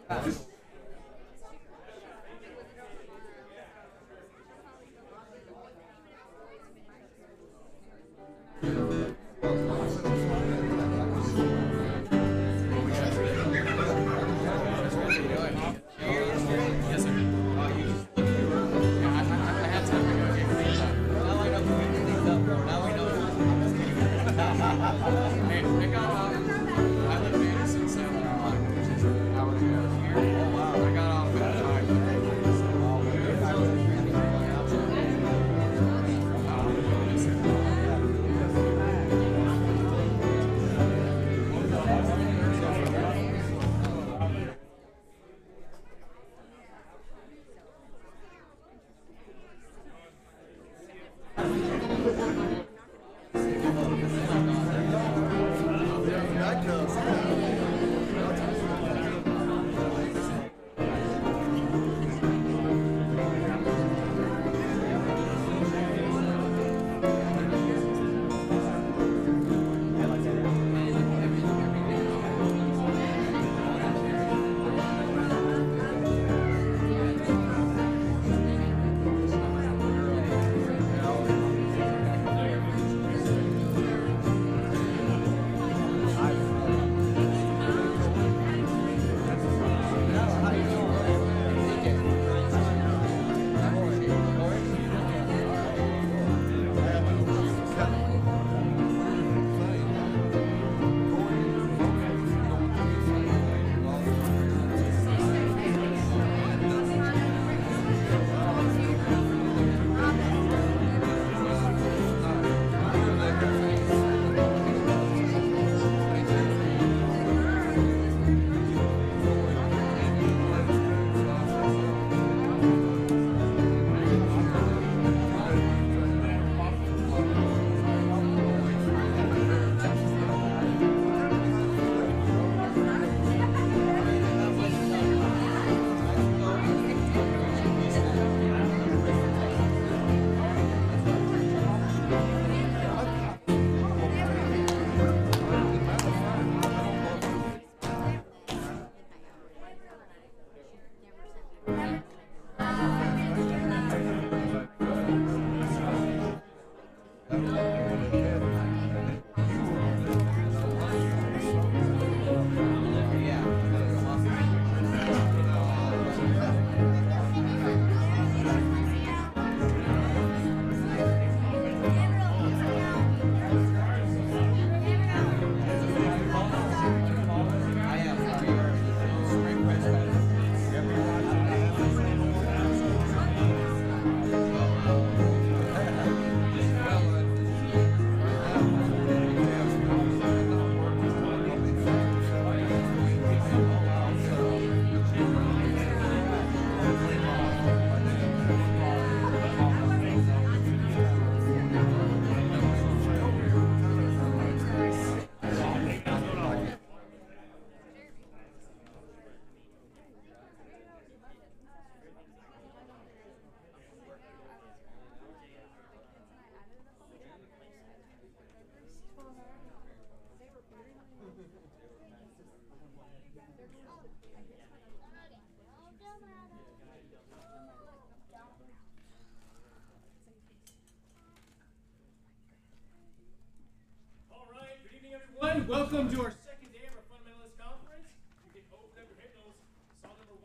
Welcome to our second day of our Fundamentalist Conference. You can open up your hymnals, song number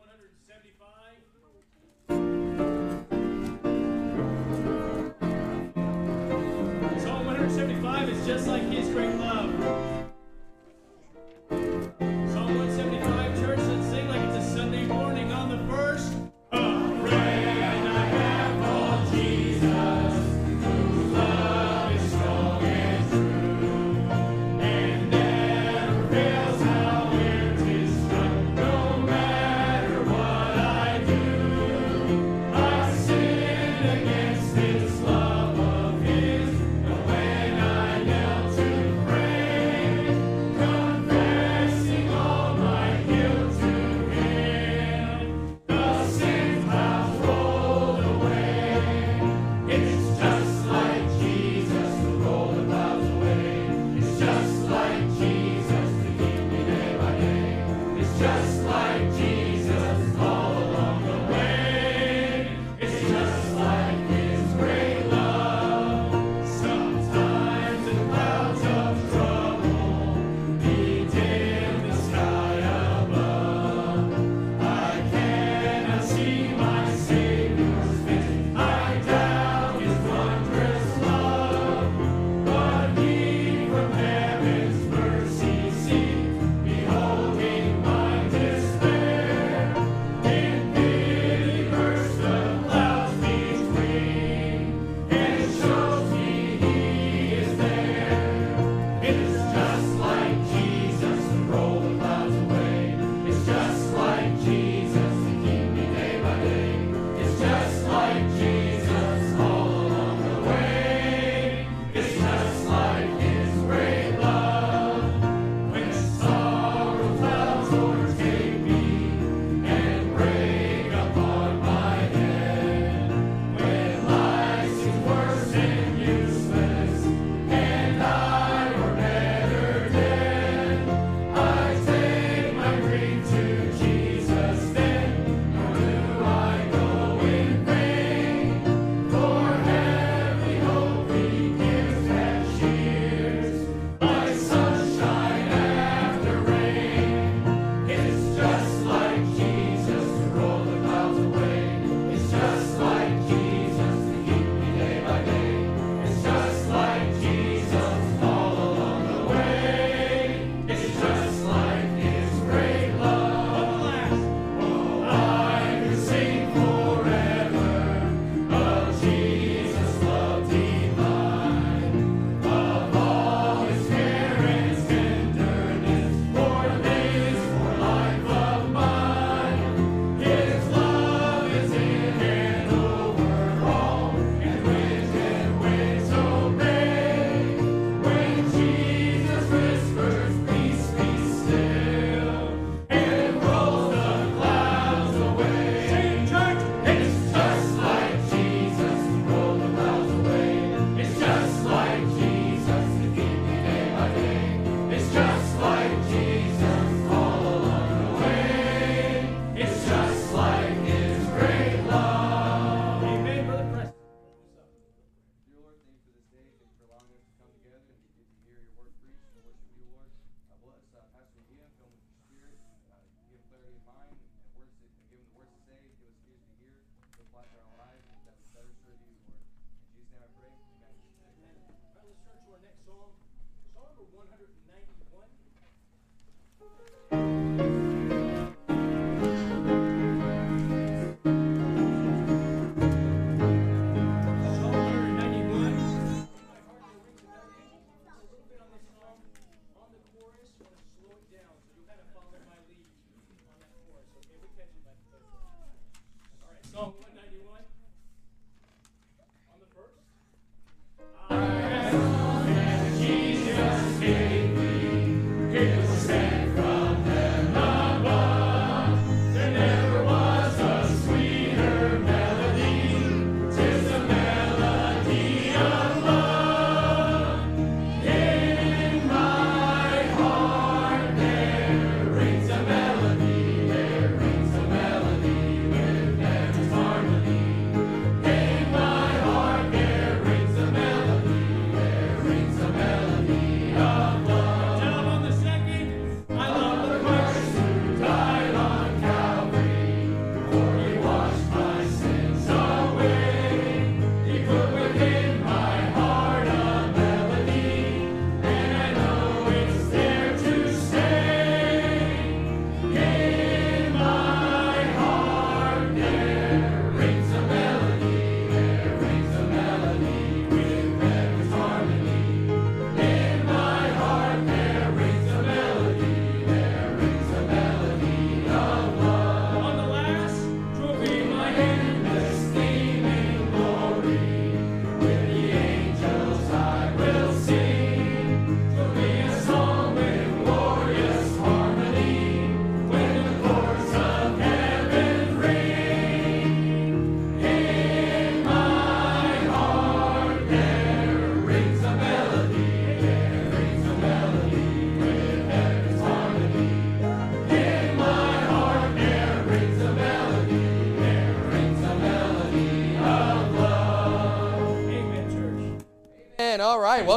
175. Psalm 175 is just like His great love. Psalm 175, church, let's sing like it's a Sunday morning on the first. Against His love of His, but when I knelt to pray. From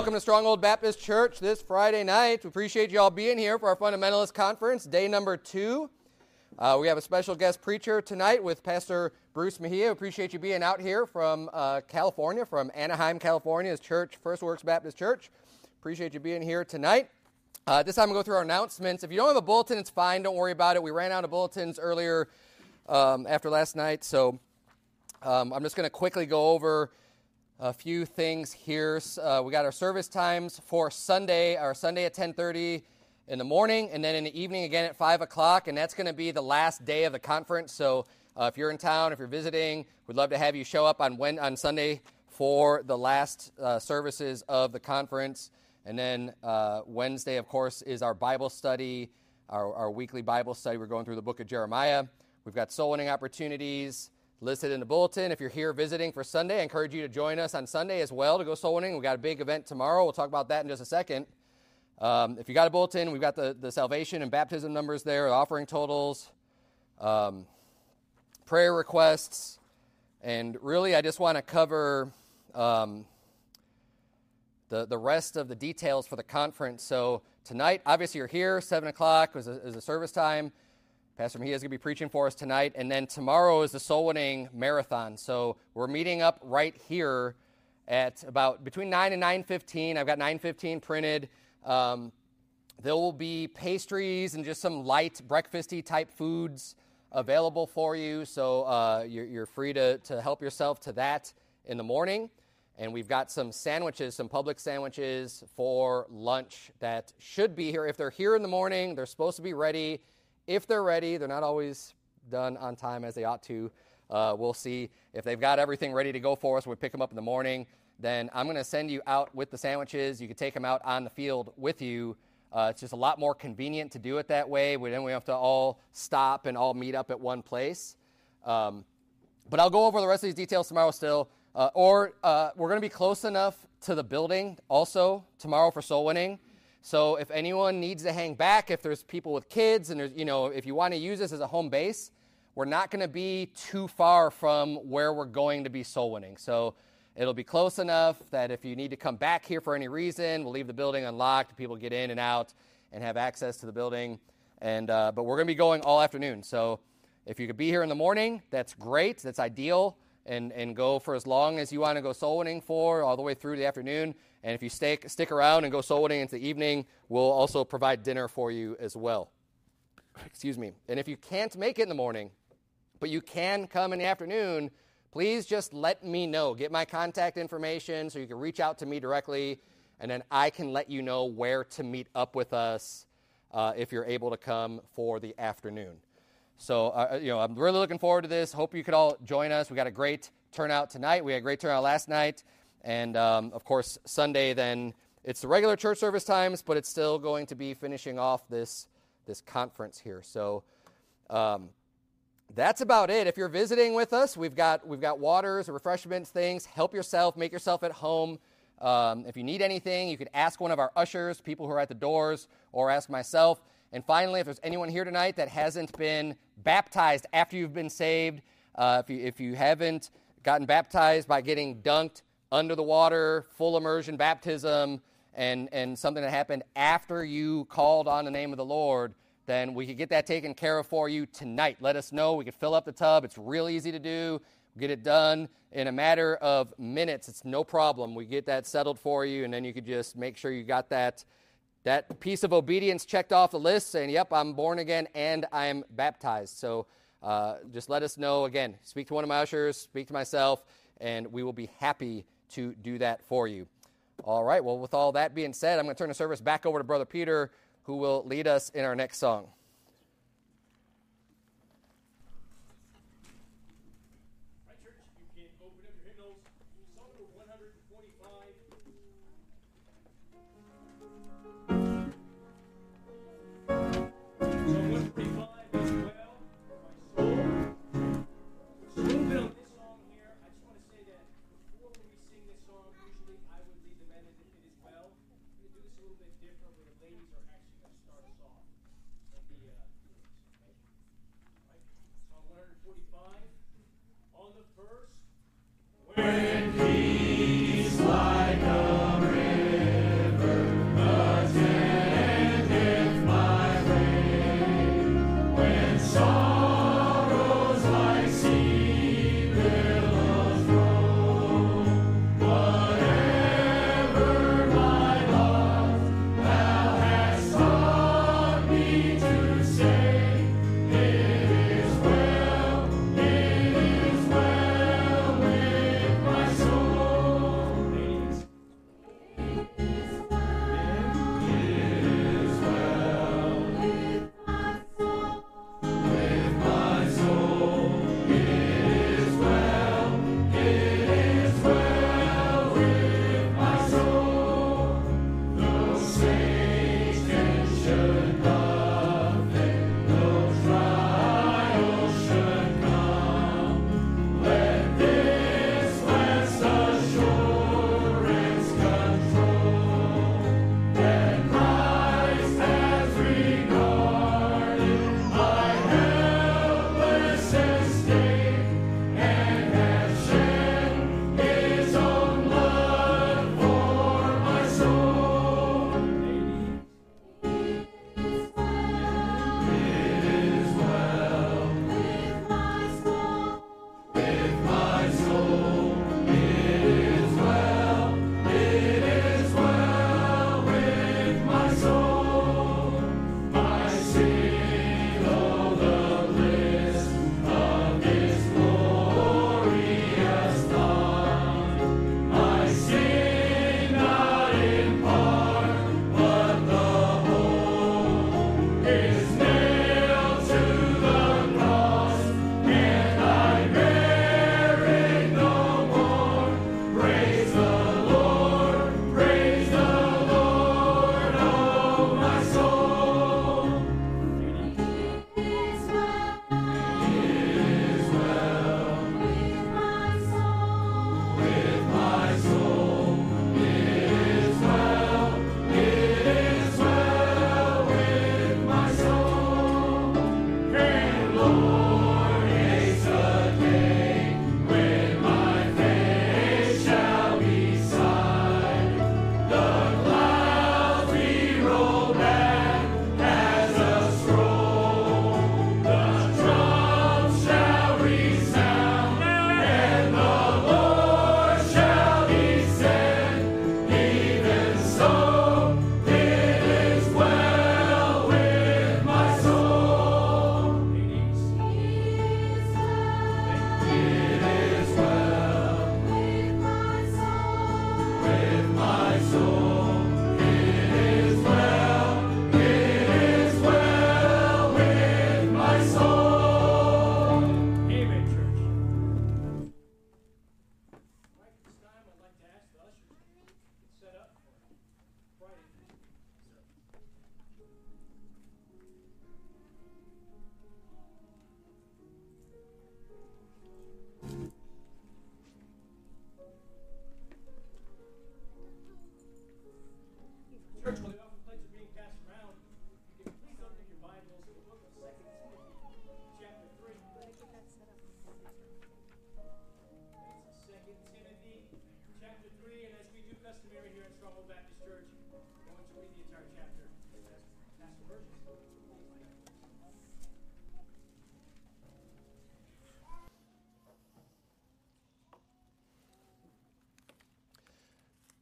welcome to Stronghold Baptist Church this Friday night. We appreciate you all being here for our Fundamentalist Conference, day number 2. We have a special guest preacher tonight with Pastor Bruce Mejia. We appreciate you being out here from California, from Anaheim, California, his church, First Works Baptist Church. Appreciate you being here tonight. This time we'll go through our announcements. If you don't have a bulletin, it's fine. Don't worry about it. We ran out of bulletins earlier after last night, so I'm just going to quickly go over a few things here. We got our service times for Sunday, our Sunday at 10:30 in the morning, and then in the evening again at 5 o'clock, and that's going to be the last day of the conference. So if you're in town, if you're visiting, we'd love to have you show up on Sunday for the last services of the conference. And then Wednesday, of course, is our Bible study, our weekly Bible study. We're going through the book of Jeremiah. We've got soul winning opportunities listed in the bulletin. If you're here visiting for Sunday, I encourage you to join us on Sunday as well to go soul winning. We've got a big event tomorrow. We'll talk about that in just a second. If you got a bulletin, we've got the salvation and baptism numbers there, offering totals, prayer requests, and really I just want to cover the rest of the details for the conference. So tonight, obviously you're here, 7 o'clock is a service time. Pastor Mejia is going to be preaching for us tonight, and then tomorrow is the soul winning marathon. So we're meeting up right here at about between 9 and 9:15. I've got 9:15 printed. There will be pastries and just some light breakfasty type foods available for you. So you're free to help yourself to that in the morning. And we've got some sandwiches, some public sandwiches for lunch that should be here. If they're here in the morning, they're supposed to be ready. If they're ready, they're not always done on time as they ought to. We'll see. If they've got everything ready to go for us, we'll pick them up in the morning. Then I'm going to send you out with the sandwiches. You can take them out on the field with you. It's just a lot more convenient to do it that way. Then we have to all stop and all meet up at one place. But I'll go over the rest of these details tomorrow still. We're going to be close enough to the building also tomorrow for soul winning. So if anyone needs to hang back, if there's people with kids, and there's, if you want to use this as a home base, we're not going to be too far from where we're going to be soul winning. So it'll be close enough that if you need to come back here for any reason, we'll leave the building unlocked. People get in and out and have access to the building. And but we're going to be going all afternoon. So if you could be here in the morning, that's great. That's ideal. And go for as long as you want to go soul winning for, all the way through the afternoon. And if you stick around and go soul winning into the evening, we'll also provide dinner for you as well. Excuse me. And if you can't make it in the morning, but you can come in the afternoon, please just let me know. Get my contact information so you can reach out to me directly, and then I can let you know where to meet up with us if you're able to come for the afternoon. So, I'm really looking forward to this. Hope you could all join us. We got a great turnout tonight. We had a great turnout last night. And, of course, Sunday then, it's the regular church service times, but it's still going to be finishing off this conference here. So that's about it. If you're visiting with us, we've got waters, refreshments, things. Help yourself. Make yourself at home. If you need anything, you could ask one of our ushers, people who are at the doors, or ask myself. And finally, if there's anyone here tonight that hasn't been baptized after you've been saved, if you haven't gotten baptized by getting dunked under the water, full immersion baptism, and something that happened after you called on the name of the Lord, then we could get that taken care of for you tonight. Let us know. We could fill up the tub. It's real easy to do. Get it done in a matter of minutes. It's no problem. We get that settled for you, and then you could just make sure you got that piece of obedience checked off the list, saying, yep, I'm born again and I'm baptized. So just let us know. Again, speak to one of my ushers, speak to myself, and we will be happy to do that for you. All right, well, with all that being said, I'm going to turn the service back over to Brother Peter, who will lead us in our next song. Right, church, you can open up your hymnals. Song number 145. Psalm 145 as well. My soul. So a little bit on this song here. I just want to say that before when we sing this song, usually I would lead the men in it as well. I'm going to do this a little bit different where the ladies are actually going to start us off. And the right? Song 145 on the first. When peace like a river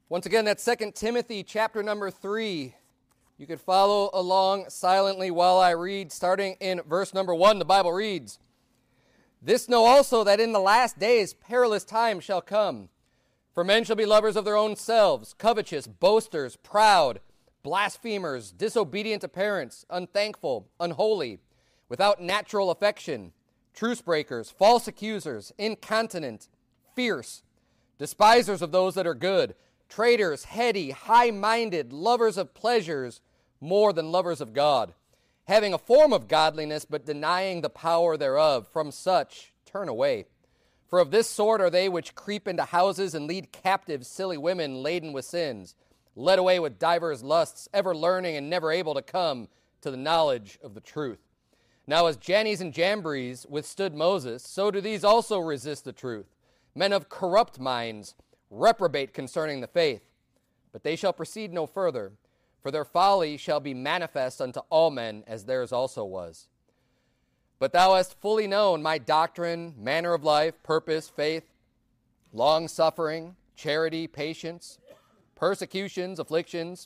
Once again, that's 2 Timothy chapter number 3. You could follow along silently while I read. Starting in verse number 1, the Bible reads, "This know also that in the last days perilous times shall come. For men shall be lovers of their own selves, covetous, boasters, proud, blasphemers, disobedient to parents, unthankful, unholy, without natural affection, truce breakers, false accusers, incontinent, fierce, despisers of those that are good, traitors, heady, high-minded, lovers of pleasures more than lovers of God, having a form of godliness, but denying the power thereof. From such turn away. For of this sort are they which creep into houses and lead captive silly women laden with sins, led away with divers lusts, ever learning and never able to come to the knowledge of the truth. Now as Jannes and Jambres withstood Moses, so do these also resist the truth. Men of corrupt minds reprobate concerning the faith. But they shall proceed no further, for their folly shall be manifest unto all men, as theirs also was. But thou hast fully known my doctrine, manner of life, purpose, faith, long-suffering, charity, patience, persecutions, afflictions,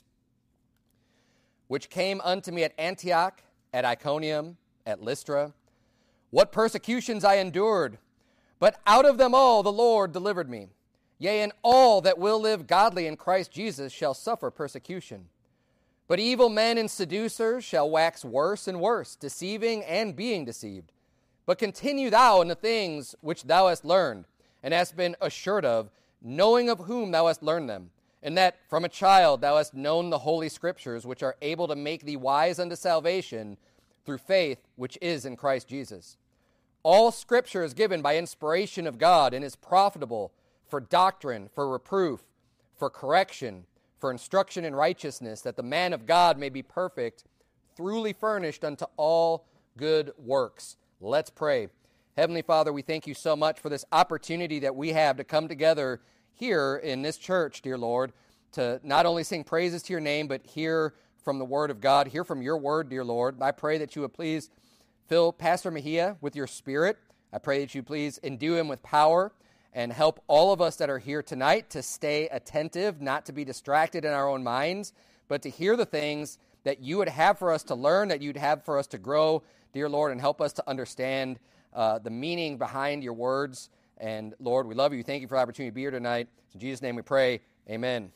which came unto me at Antioch, at Iconium, at Lystra. What persecutions I endured, but out of them all the Lord delivered me. Yea, and all that will live godly in Christ Jesus shall suffer persecution. But evil men and seducers shall wax worse and worse, deceiving and being deceived. But continue thou in the things which thou hast learned, and hast been assured of, knowing of whom thou hast learned them, and that from a child thou hast known the holy Scriptures, which are able to make thee wise unto salvation through faith which is in Christ Jesus. All Scripture is given by inspiration of God, and is profitable for doctrine, for reproof, for correction, for instruction in righteousness, that the man of God may be perfect, thoroughly furnished unto all good works." Let's pray. Heavenly Father, we thank you so much for this opportunity that we have to come together here in this church, dear Lord, to not only sing praises to your name, but hear from the word of God, hear from your word, dear Lord. I pray that you would please fill Pastor Mejia with your spirit. I pray that you please endue him with power, and help all of us that are here tonight to stay attentive, not to be distracted in our own minds, but to hear the things that you would have for us to learn, that you'd have for us to grow, dear Lord, and help us to understand the meaning behind your words. And Lord, we love you. Thank you for the opportunity to be here tonight. In Jesus' name we pray. Amen.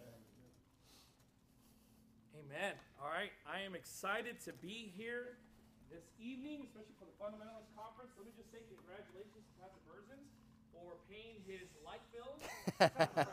Amen. All right. I am excited to be here this evening, especially for the Fundamentalist Conference. Let me just say congratulations to Pastor Berzins for paying his light bill. And,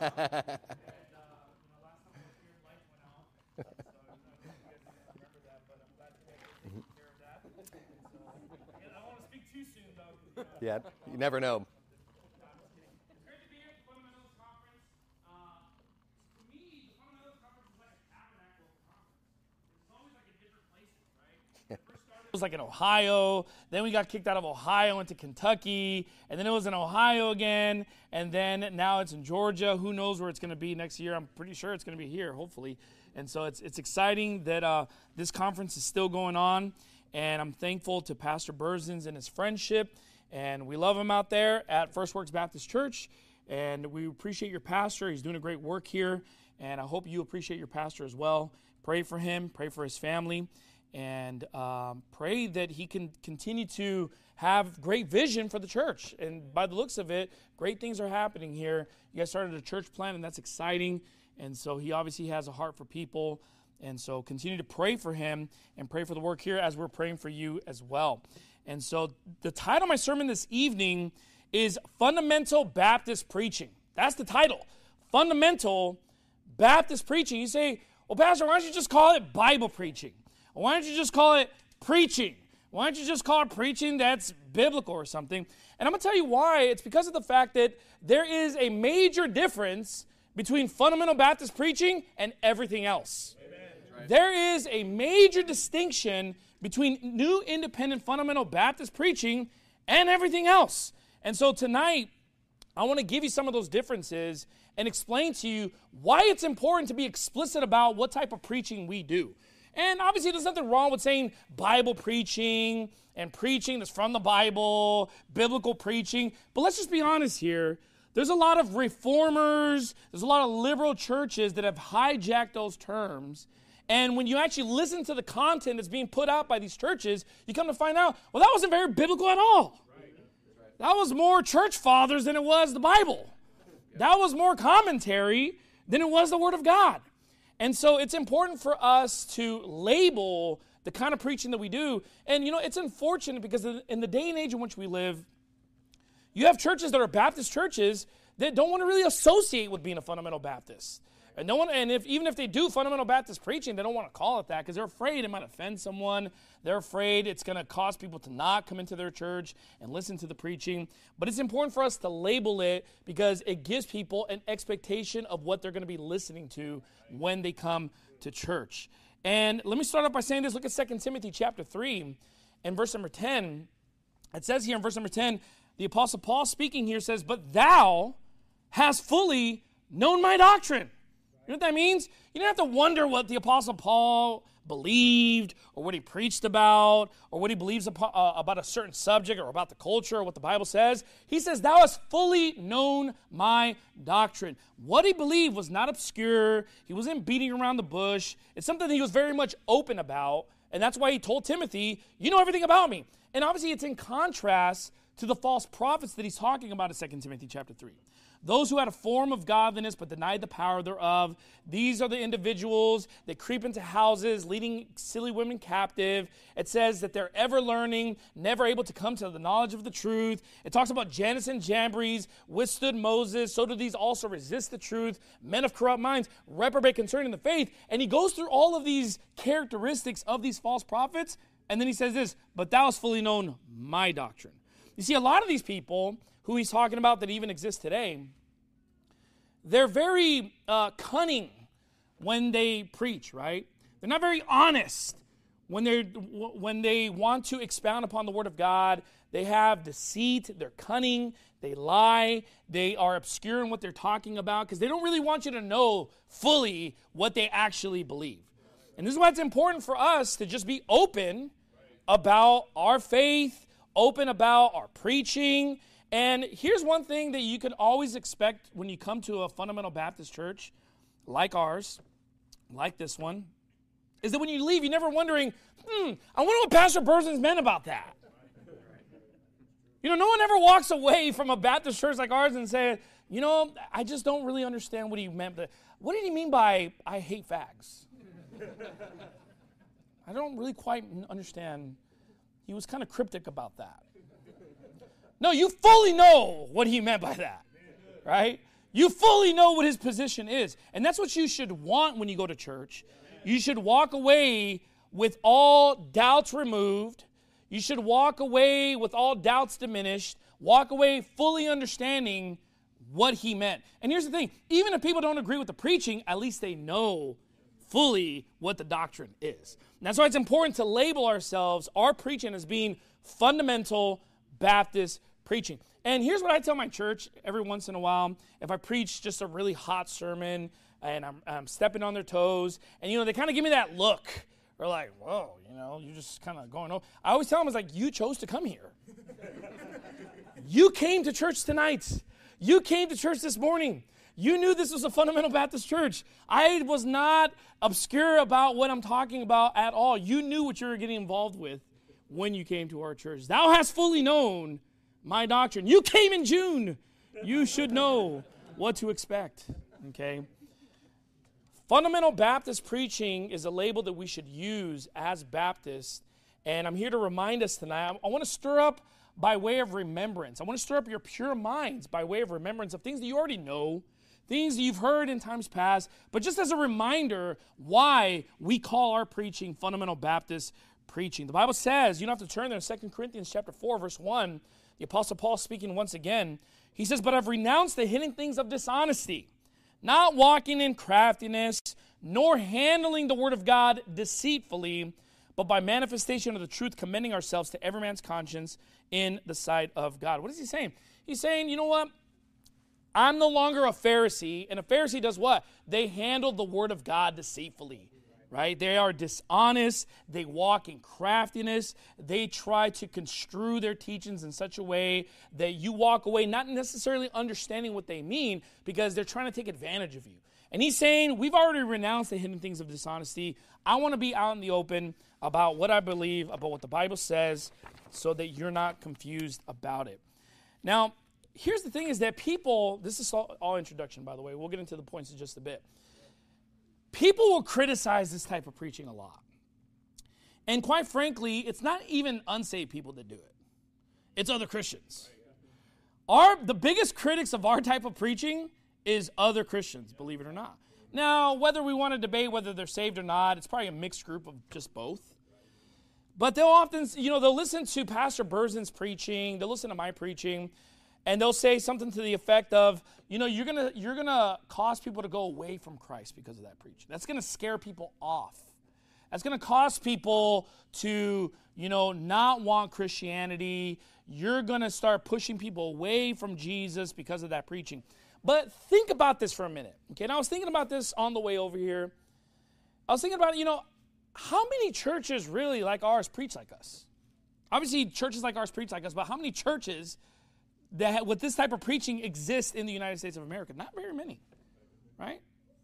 last time I was here, light went out. So I don't know if you guys remember that, but I'm glad you guys are taking care of that. So, I don't want to speak too soon, though. Yeah, you never know. It's great to be here at the Fundamentalist Conference. To me, the Fundamentalist Conference is like a tabernacle conference. It's always like in different places, right? It was like in Ohio, then we got kicked out of Ohio, went to Kentucky, and then it was in Ohio again, and then now it's in Georgia. Who knows where it's going to be next year? I'm pretty sure it's going to be here, hopefully. And so it's exciting that this conference is still going on, and I'm thankful to Pastor Berzins and his friendship, and we love him out there at First Works Baptist Church, and we appreciate your pastor. He's doing a great work here, and I hope you appreciate your pastor as well. Pray for him, pray for his family, and pray that he can continue to have great vision for the church. And by the looks of it, great things are happening here. You guys started a church plant, and that's exciting. And so he obviously has a heart for people. And so continue to pray for him and pray for the work here as we're praying for you as well. And so the title of my sermon this evening is Fundamental Baptist Preaching. That's the title. Fundamental Baptist Preaching. You say, well, Pastor, why don't you just call it Bible preaching? Why don't you just call it preaching? Why don't you just call it preaching that's biblical or something? And I'm going to tell you why. It's because of the fact that there is a major difference between fundamental Baptist preaching and everything else. Amen. There is a major distinction between new independent fundamental Baptist preaching and everything else. And so tonight, I want to give you some of those differences and explain to you why it's important to be explicit about what type of preaching we do. And obviously there's nothing wrong with saying Bible preaching and preaching that's from the Bible, biblical preaching. But let's just be honest here. There's a lot of reformers, there's a lot of liberal churches that have hijacked those terms. And when you actually listen to the content that's being put out by these churches, you come to find out, well, that wasn't very biblical at all. That was more church fathers than it was the Bible. That was more commentary than it was the Word of God. And so it's important for us to label the kind of preaching that we do. And, it's unfortunate because in the day and age in which we live, you have churches that are Baptist churches that don't want to really associate with being a fundamental Baptist. And even if they do fundamental Baptist preaching, they don't want to call it that because they're afraid it might offend someone. They're afraid it's going to cause people to not come into their church and listen to the preaching. But it's important for us to label it because it gives people an expectation of what they're going to be listening to when they come to church. And let me start off by saying this. Look at 2 Timothy chapter 3 and verse number 10. It says here in verse number 10, the Apostle Paul speaking here says, "But thou hast fully known my doctrine." You know what that means? You don't have to wonder what the Apostle Paul believed or what he preached about or what he believes about a certain subject or about the culture or what the Bible says. He says, "Thou hast fully known my doctrine." What he believed was not obscure. He wasn't beating around the bush. It's something that he was very much open about. And that's why he told Timothy, you know everything about me. And obviously it's in contrast to the false prophets that he's talking about in 2 Timothy chapter 3. Those who had a form of godliness but denied the power thereof, these are the individuals that creep into houses, leading silly women captive. It says that they're ever learning, never able to come to the knowledge of the truth. It talks about Jannes and Jambres withstood Moses, so do these also resist the truth. Men of corrupt minds, reprobate concerning the faith. And he goes through all of these characteristics of these false prophets, and then he says this, "But thou hast fully known my doctrine." You see, a lot of these people who he's talking about that even exist today, they're very cunning when they preach, right? They're not very honest when they want to expound upon the Word of God. They have deceit, they're cunning, they lie, they are obscure in what they're talking about because they don't really want you to know fully what they actually believe. And this is why it's important for us to just be open about our faith, open about our preaching. And here's one thing that you can always expect when you come to a fundamental Baptist church like ours, like this one, is that when you leave, you're never wondering, I wonder what Pastor Berzins meant about that. No one ever walks away from a Baptist church like ours and says, I just don't really understand what he meant. What did he mean by, I hate fags? I don't really quite understand. He was kind of cryptic about that. No, you fully know what he meant by that, right? You fully know what his position is. And that's what you should want when you go to church. You should walk away with all doubts removed. You should walk away with all doubts diminished. Walk away fully understanding what he meant. And here's the thing. Even if people don't agree with the preaching, at least they know fully what the doctrine is. And that's why it's important to label ourselves, our preaching, as being fundamental Baptist preaching. And here's what I tell my church every once in a while. If I preach just a really hot sermon and I'm stepping on their toes, and they kind of give me that look. They're like, whoa, you're just kind of going over. I always tell them, it's like, you chose to come here. You came to church tonight. You came to church this morning. You knew this was a fundamental Baptist church. I was not obscure about what I'm talking about at all. You knew what you were getting involved with when you came to our church. Thou hast fully known my doctrine. You came in June. You should know what to expect. Okay? Fundamental Baptist preaching is a label that we should use as Baptists. And I'm here to remind us tonight. I want to stir up by way of remembrance. I want to stir up your pure minds by way of remembrance of things that you already know, things that you've heard in times past, but just as a reminder why we call our preaching fundamental Baptist preaching. The Bible says, you don't have to turn there, in 2 Corinthians chapter 4, verse 1, the Apostle Paul speaking once again, he says, "But I've renounced the hidden things of dishonesty, not walking in craftiness, nor handling the word of God deceitfully, but by manifestation of the truth, commending ourselves to every man's conscience in the sight of God." What is he saying? He's saying, you know what? I'm no longer a Pharisee, and a Pharisee does what? They handle the word of God deceitfully. right? They are dishonest. They walk in craftiness. They try to construe their teachings in such a way that you walk away not necessarily understanding what they mean because they're trying to take advantage of you. And he's saying, we've already renounced the hidden things of dishonesty. I want to be out in the open about what I believe, about what the Bible says, so that you're not confused about it. Now, here's the thing is that people, this is all introduction, by the way. We'll get into the points in just a bit. People will criticize this type of preaching a lot. And quite frankly, it's not even unsaved people that do it. It's other Christians. The biggest critics of our type of preaching is other Christians, believe it or not. Now, whether we want to debate whether they're saved or not, it's probably a mixed group of just both. But they'll often, they'll listen to Pastor Berzin's preaching, they'll listen to my preaching, and they'll say something to the effect of, you're gonna cause people to go away from Christ because of that preaching. That's gonna scare people off. That's gonna cause people to, not want Christianity. You're gonna start pushing people away from Jesus because of that preaching. But think about this for a minute. Okay, and I was thinking about this on the way over here. I was thinking about, how many churches really like ours preach like us? Obviously, churches like ours preach like us, but how many churches that with this type of preaching exist in the United States of America? Not very many, right?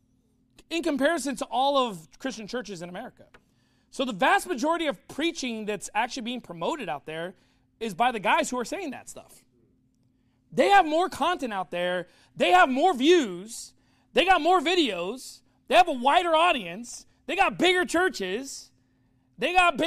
In comparison to all of Christian churches in America. So the vast majority of preaching that's actually being promoted out there is by the guys who are saying that stuff. They have more content out there. They have more views. They got more videos. They have a wider audience. They got bigger churches. They got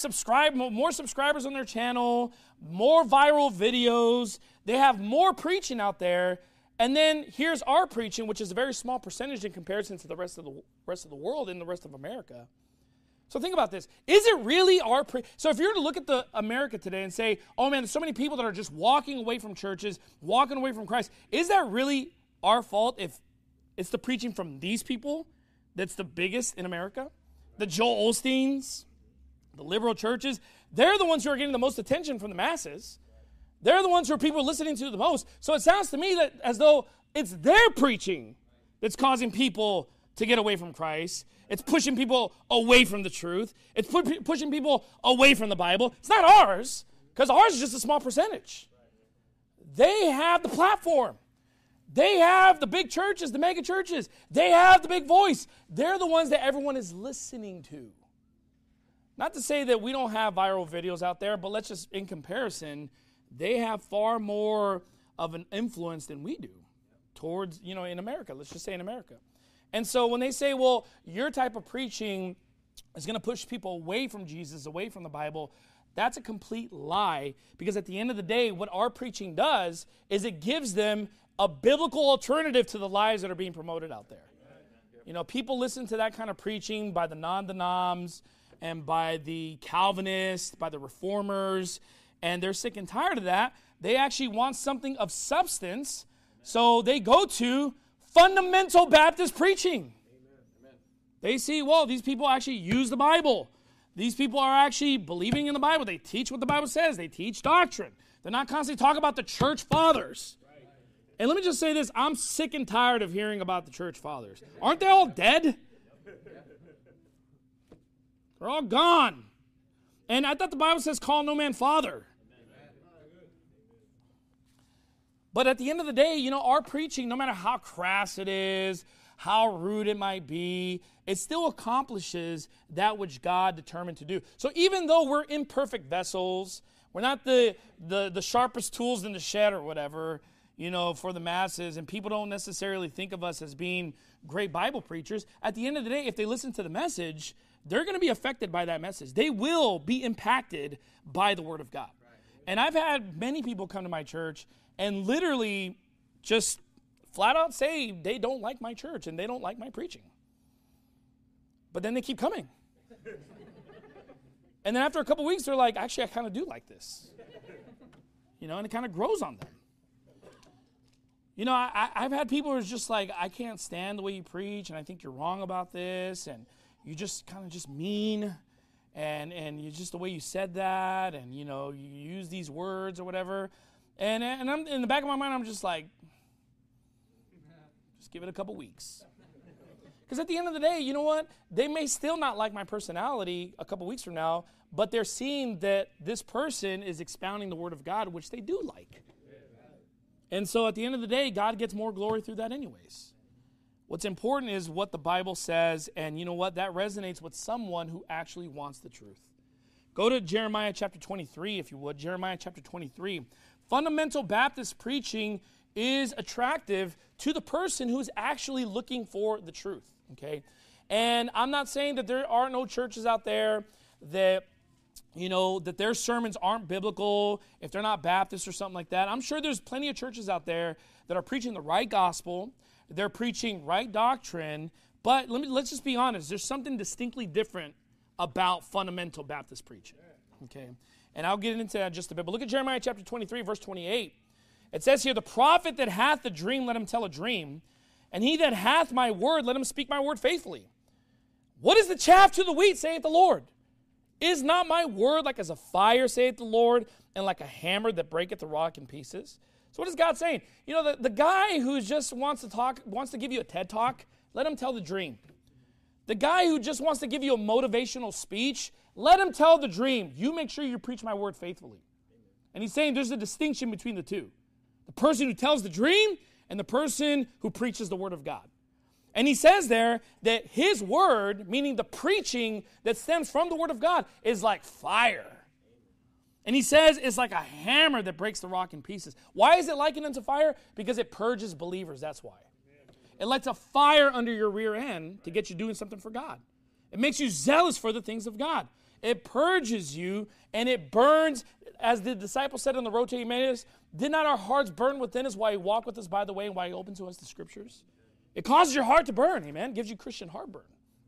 more subscribers on their channel, more viral videos. They have more preaching out there. And then here's our preaching, which is a very small percentage in comparison to the rest of the world and the rest of America. So think about this. Is it really our So if you were to look at the America today and say, oh man, there's so many people that are just walking away from churches, walking away from Christ. Is that really our fault if it's the preaching from these people that's the biggest in America? The Joel Osteens, the liberal churches, they're the ones who are getting the most attention from the masses. They're the ones who people are listening to the most. So it sounds to me that as though it's their preaching that's causing people to get away from Christ. It's pushing people away from the truth. It's pushing people away from the Bible. It's not ours, because ours is just a small percentage. They have the platform. They have the big churches, the mega churches. They have the big voice. They're the ones that everyone is listening to. Not to say that we don't have viral videos out there, but let's just, in comparison, they have far more of an influence than we do towards, in America. Let's just say in America. And so when they say, well, your type of preaching is going to push people away from Jesus, away from the Bible, that's a complete lie, because at the end of the day, what our preaching does is it gives them a biblical alternative to the lies that are being promoted out there. People listen to that kind of preaching by the non-denoms and by the Calvinists, by the Reformers, and they're sick and tired of that. They actually want something of substance, so they go to fundamental Baptist preaching. Amen. They see, well, these people actually use the Bible. These people are actually believing in the Bible. They teach what the Bible says. They teach doctrine. They're not constantly talking about the church fathers. Right. And let me just say this. I'm sick and tired of hearing about the church fathers. Aren't they all dead? They're all gone. And I thought the Bible says, call no man father. But at the end of the day, our preaching, no matter how crass it is, how rude it might be, it still accomplishes that which God determined to do. So even though we're imperfect vessels, we're not the sharpest tools in the shed or whatever, for the masses, and people don't necessarily think of us as being great Bible preachers, at the end of the day, if they listen to the message, they're going to be affected by that message. They will be impacted by the Word of God. Right. And I've had many people come to my church and literally just flat out say they don't like my church and they don't like my preaching. But then they keep coming. And then after a couple weeks, they're like, actually, I kind of do like this. And it kind of grows on them. I've had people who are just like, I can't stand the way you preach, and I think you're wrong about this, and you just kind of just mean, and you just the way you said that, and, you use these words or whatever. And I'm in the back of my mind, I'm just like, just give it a couple weeks. Because at the end of the day, you know what? They may still not like my personality a couple weeks from now, but they're seeing that this person is expounding the Word of God, which they do like. And so at the end of the day, God gets more glory through that anyways. What's important is what the Bible says, and you know what? That resonates with someone who actually wants the truth. Go to Jeremiah chapter 23, if you would. Jeremiah chapter 23. Fundamental Baptist preaching is attractive to the person who's actually looking for the truth, okay? And I'm not saying that there are no churches out there that, you know, that their sermons aren't biblical, if they're not Baptist or something like that. I'm sure there's plenty of churches out there that are preaching the right gospel, they're preaching right doctrine, but let's just be honest, there's something distinctly different about fundamental Baptist preaching, okay? And I'll get into that just a bit, but look at Jeremiah chapter 23, verse 28. It says here, the prophet that hath the dream, let him tell a dream, and he that hath my word, let him speak my word faithfully. What is the chaff to the wheat, saith the Lord? Is not my word like as a fire, saith the Lord, and like a hammer that breaketh the rock in pieces? So what is God saying? You know, the guy who just wants to give you a TED Talk, let him tell the dream. The guy who just wants to give you a motivational speech, let him tell the dream. You make sure you preach my word faithfully. And he's saying there's a distinction between the two. The person who tells the dream and the person who preaches the word of God. And he says there that his word, meaning the preaching that stems from the word of God, is like fire. And he says it's like a hammer that breaks the rock in pieces. Why is it likened unto fire? Because it purges believers, that's why. It lights a fire under your rear end to get you doing something for God. It makes you zealous for the things of God. It purges you and it burns, as the disciples said on the road to Emmaus, did not our hearts burn within us while he walked with us by the way and while he opened to us the scriptures? It causes your heart to burn, amen? Gives you Christian heartburn.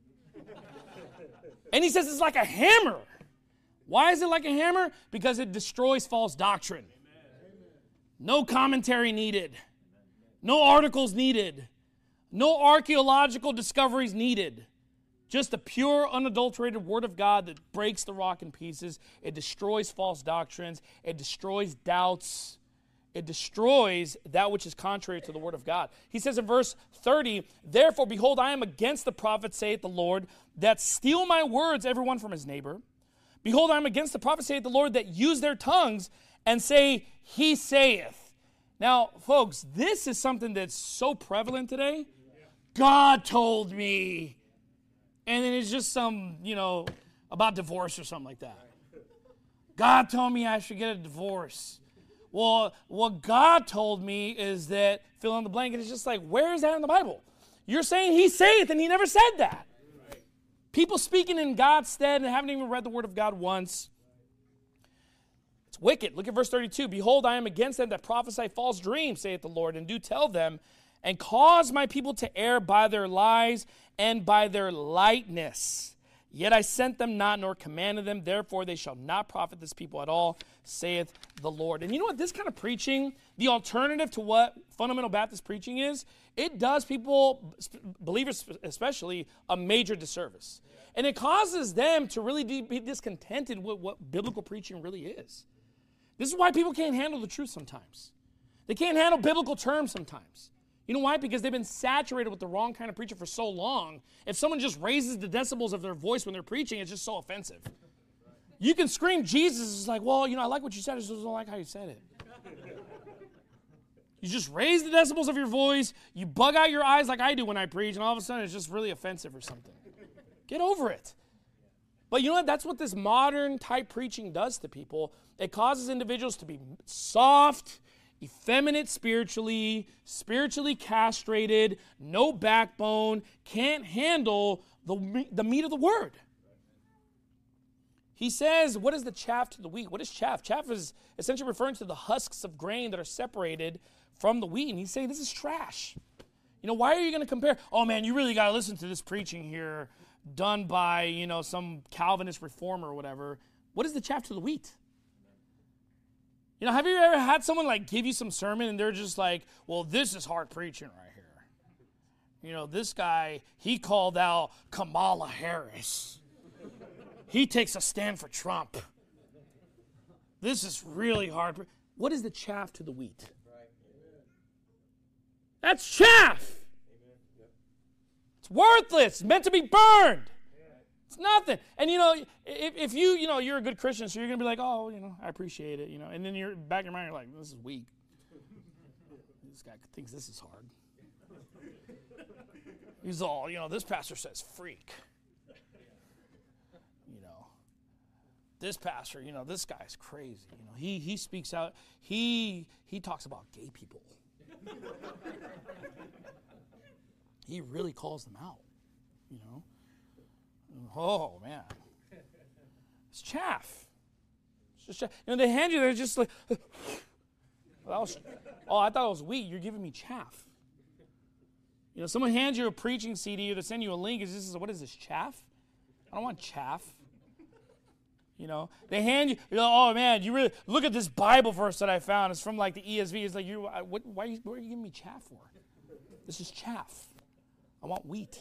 And he says it's like a hammer. Why is it like a hammer? Because it destroys false doctrine. No commentary needed. No articles needed. No archaeological discoveries needed. Just the pure, unadulterated word of God that breaks the rock in pieces. It destroys false doctrines. It destroys doubts. It destroys that which is contrary to the word of God. He says in verse 30, therefore, behold, I am against the prophets, saith the Lord, that steal my words, every one from his neighbor. Behold, I am against the prophets, saith the Lord, that use their tongues and say, he saith. Now, folks, this is something that's so prevalent today. God told me. And then it's just some, about divorce or something like that. God told me I should get a divorce. Well, what God told me is that, fill in the blank, and it's just like, where is that in the Bible? You're saying he saith, and he never said that. Right. People speaking in God's stead and haven't even read the word of God once. It's wicked. Look at verse 32. Behold, I am against them that prophesy false dreams, saith the Lord, and do tell them, and cause my people to err by their lies and by their lightness. Yet I sent them not, nor commanded them. Therefore they shall not profit this people at all, saith the Lord. And you know what? This kind of preaching, the alternative to what fundamental Baptist preaching is, it does people, believers especially, a major disservice. And it causes them to really be discontented with what biblical preaching really is. This is why people can't handle the truth sometimes. They can't handle biblical terms sometimes. You know why? Because they've been saturated with the wrong kind of preacher for so long. If someone just raises the decibels of their voice when they're preaching, it's just so offensive. You can scream Jesus. It's like, well, I like what you said. I just don't like how you said it. You just raise the decibels of your voice. You bug out your eyes like I do when I preach, and all of a sudden it's just really offensive or something. Get over it. But you know what? That's what this modern type preaching does to people. It causes individuals to be soft, effeminate spiritually castrated, no backbone, can't handle the meat of the word. He says, what is the chaff to the wheat? What is chaff? Chaff is essentially referring to the husks of grain that are separated from the wheat. And he's saying this is trash. Why are you going to compare? Oh man, you really got to listen to this preaching here done by, some Calvinist reformer or whatever. What is the chaff to the wheat? Have you ever had someone give you some sermon and they're just like, well, this is hard preaching right here. This guy, he called out Kamala Harris. He takes a stand for Trump. This is really hard. What is the chaff to the wheat? That's chaff. It's worthless. It's meant to be burned. It's nothing. And, if you're a good Christian, so you're going to be like, oh, I appreciate it, And then you're back in your mind, you're like, this is weak. This guy thinks this is hard. He's all, this pastor says freak. This pastor, this guy's crazy. He speaks out. He talks about gay people. He really calls them out. Oh man, it's chaff. It's just chaff. They hand you, they're just like, I thought it was wheat. You're giving me chaff. Someone hands you a preaching CD or they send you a link. What is this, chaff? I don't want chaff. They hand you, oh man, you really, look at this Bible verse that I found. It's from like the ESV. It's like, what are you giving me chaff for? This is chaff. I want wheat.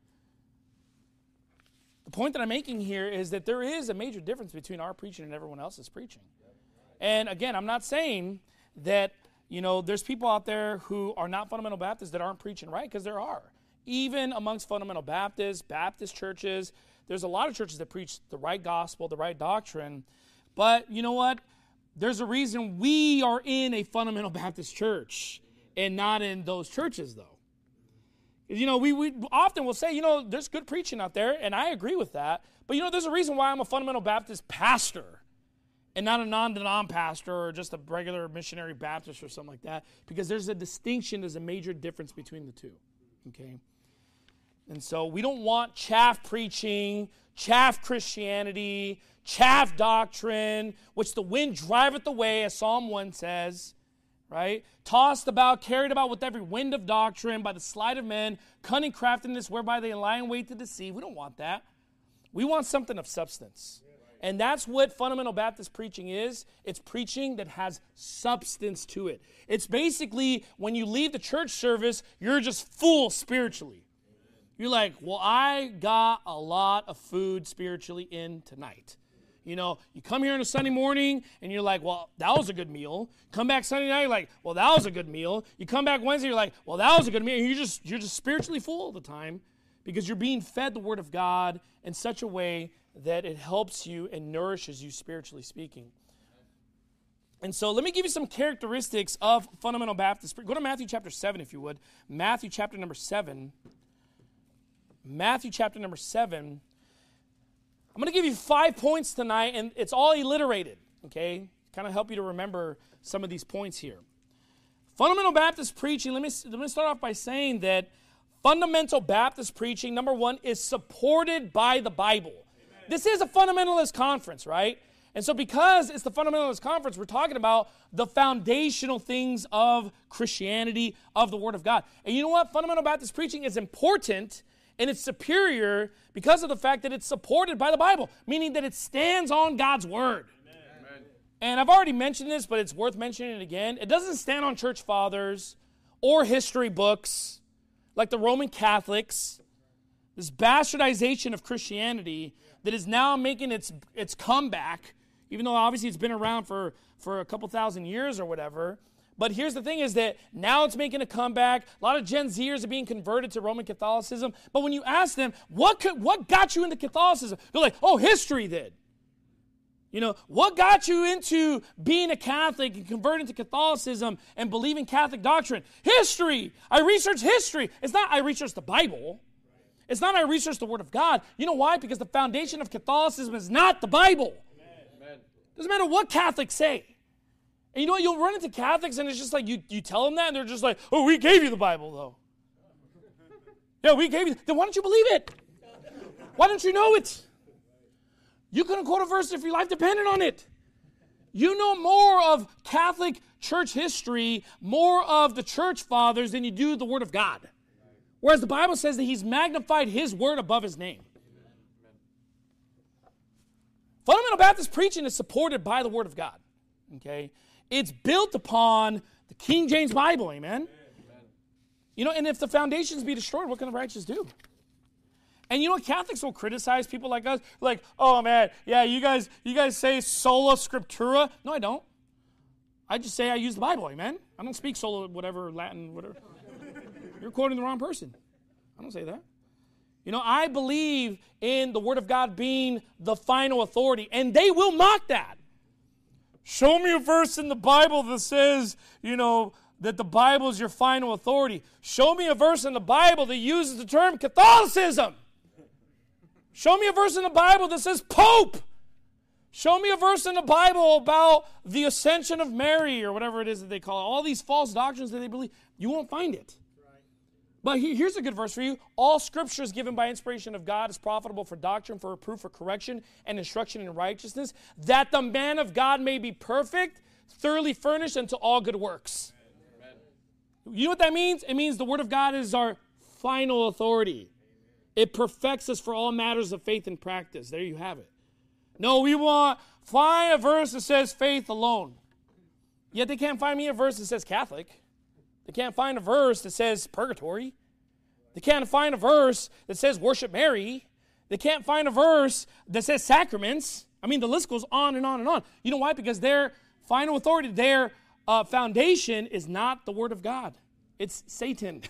The point that I'm making here is that there is a major difference between our preaching and everyone else's preaching. And again, I'm not saying that, there's people out there who are not fundamental Baptists that aren't preaching right, because there are. Even amongst fundamental Baptists, Baptist churches, there's a lot of churches that preach the right gospel, the right doctrine. But you know what? There's a reason we are in a fundamental Baptist church and not in those churches, though. We often will say, there's good preaching out there, and I agree with that. But, there's a reason why I'm a fundamental Baptist pastor and not a non-denom pastor or just a regular missionary Baptist or something like that, because there's a distinction, there's a major difference between the two, okay? And so we don't want chaff preaching, chaff Christianity, chaff doctrine, which the wind driveth away, as Psalm 1 says, right? Tossed about, carried about with every wind of doctrine by the sleight of men, cunning craftiness whereby they lie in wait to deceive. We don't want that. We want something of substance. And that's what fundamental Baptist preaching is. It's preaching that has substance to it. It's basically when you leave the church service, you're just full spiritually. You're like, well, I got a lot of food spiritually in tonight. You come here on a Sunday morning and you're like, well, that was a good meal. Come back Sunday night, you're like, well, that was a good meal. You come back Wednesday, you're like, well, that was a good meal. And you're just spiritually full all the time because you're being fed the Word of God in such a way that it helps you and nourishes you spiritually speaking. And so let me give you some characteristics of fundamental Baptist. Go to Matthew chapter 7, if you would. Matthew chapter number 7. Matthew chapter number 7. I'm going to give you 5 points tonight, and it's all alliterated, okay? Kind of help you to remember some of these points here. Fundamental Baptist preaching, let me start off by saying that fundamental Baptist preaching, number one, is supported by the Bible. Amen. This is a fundamentalist conference, right? And so because it's the fundamentalist conference, we're talking about the foundational things of Christianity, of the Word of God. And you know what? Fundamental Baptist preaching is important and it's superior because of the fact that it's supported by the Bible, meaning that it stands on God's Word. Amen. And I've already mentioned this, but it's worth mentioning it again. It doesn't stand on church fathers or history books like the Roman Catholics, this bastardization of Christianity that is now making its comeback, even though obviously it's been around for a couple thousand years or whatever. But here's the thing is that now it's making a comeback. A lot of Gen Zers are being converted to Roman Catholicism. But when you ask them, what got you into Catholicism? They're like, oh, history did. What got you into being a Catholic and converting to Catholicism and believing Catholic doctrine? History. I researched history. It's not I researched the Bible. It's not I researched the Word of God. You know why? Because the foundation of Catholicism is not the Bible. Amen. Doesn't matter what Catholics say. And you know what? You'll run into Catholics and it's just like you tell them that and they're just like, oh, we gave you the Bible though. Yeah, we gave you. Then why don't you believe it? Why don't you know it? You couldn't quote a verse if your life depended on it. You know more of Catholic church history, more of the church fathers than you do the Word of God. Whereas the Bible says that He's magnified His Word above His name. Fundamental Baptist preaching is supported by the Word of God. Okay? It's built upon the King James Bible, amen? And if the foundations be destroyed, what can the righteous do? And Catholics will criticize people like us, like, oh man, yeah, you guys say sola scriptura. No, I don't. I just say I use the Bible, amen? I don't speak sola, whatever, Latin, whatever. You're quoting the wrong person. I don't say that. You know, I believe in the Word of God being the final authority, and they will mock that. Show me a verse in the Bible that says, you know, that the Bible is your final authority. Show me a verse in the Bible that uses the term Catholicism. Show me a verse in the Bible that says Pope. Show me a verse in the Bible about the ascension of Mary or whatever it is that they call it. All these false doctrines that they believe. You won't find it. But here's a good verse for you. All Scripture is given by inspiration of God, is profitable for doctrine, for reproof, for correction, and instruction in righteousness, that the man of God may be perfect, thoroughly furnished unto all good works. Amen. You know what that means? It means the Word of God is our final authority. It perfects us for all matters of faith and practice. There you have it. No, find a verse that says faith alone. Yet they can't find me a verse that says Catholic. They can't find a verse that says purgatory. They can't find a verse that says worship Mary. They can't find a verse that says sacraments. I mean, the list goes on and on and on. You know why? Because their final authority, their foundation is not the Word of God. It's Satan.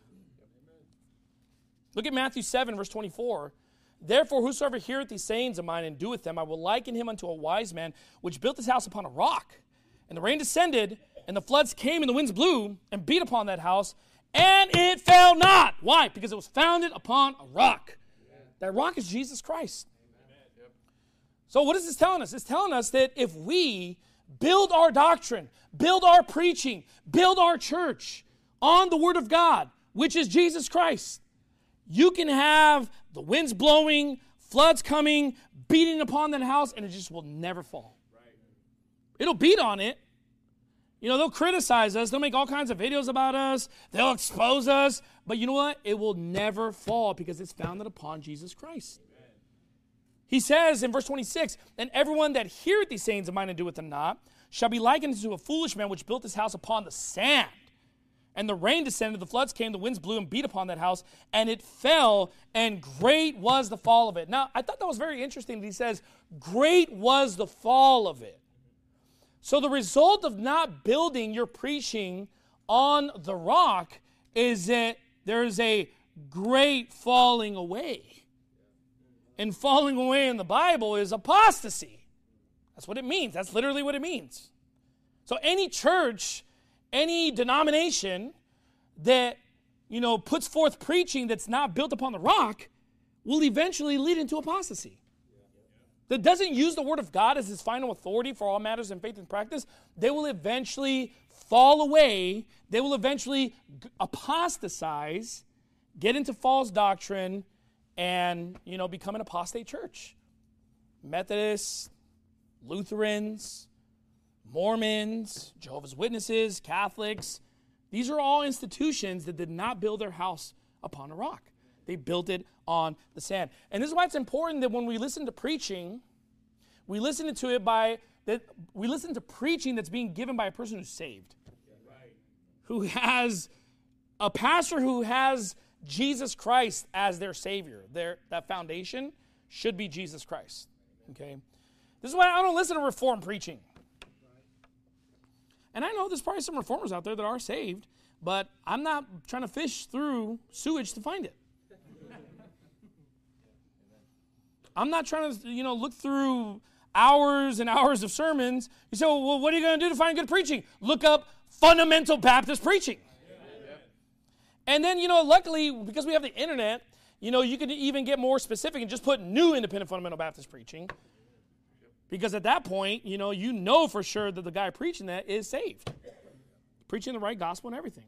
Look at Matthew 7, verse 24. Therefore, whosoever heareth these sayings of mine and doeth them, I will liken him unto a wise man, which built his house upon a rock. And the rain descended, and the floods came, and the winds blew, and beat upon that house, and it fell not. Why? Because it was founded upon a rock. Amen. That rock is Jesus Christ. Amen. So what is this telling us? It's telling us that if we build our doctrine, build our preaching, build our church on the Word of God, which is Jesus Christ, you can have the winds blowing, floods coming, beating upon that house, and it just will never fall. Right. It'll beat on it. You know, they'll criticize us. They'll make all kinds of videos about us. They'll expose us. But you know what? It will never fall because it's founded upon Jesus Christ. Amen. He says in verse 26, and everyone that heareth these sayings of mine and doeth them not shall be likened to a foolish man which built his house upon the sand. And the rain descended, the floods came, the winds blew and beat upon that house, and it fell, and great was the fall of it. Now, I thought that was very interesting that he says, great was the fall of it. So the result of not building your preaching on the rock is that there's a great falling away. And falling away in the Bible is apostasy. That's what it means. That's literally what it means. So any church, any denomination that, you know, puts forth preaching that's not built upon the rock will eventually lead into apostasy. That doesn't use the Word of God as its final authority for all matters in faith and practice, they will eventually fall away. They will eventually apostatize, get into false doctrine, and, you know, become an apostate church. Methodists, Lutherans, Mormons, Jehovah's Witnesses, Catholics, these are all institutions that did not build their house upon a rock. They built it on the sand. And this is why it's important that when we listen to preaching, we listen to preaching that's being given by a person who's saved. Right. Who has a pastor who has Jesus Christ as their Savior. That foundation should be Jesus Christ. Okay? This is why I don't listen to Reformed preaching. And I know there's probably some reformers out there that are saved, but I'm not trying to fish through sewage to find it. I'm not trying to, look through hours and hours of sermons. You say, well, what are you going to do to find good preaching? Look up fundamental Baptist preaching. Yeah. And then, luckily, because we have the internet, you can even get more specific and just put new independent fundamental Baptist preaching. Because at that point, you know for sure that the guy preaching that is saved. Preaching the right gospel and everything.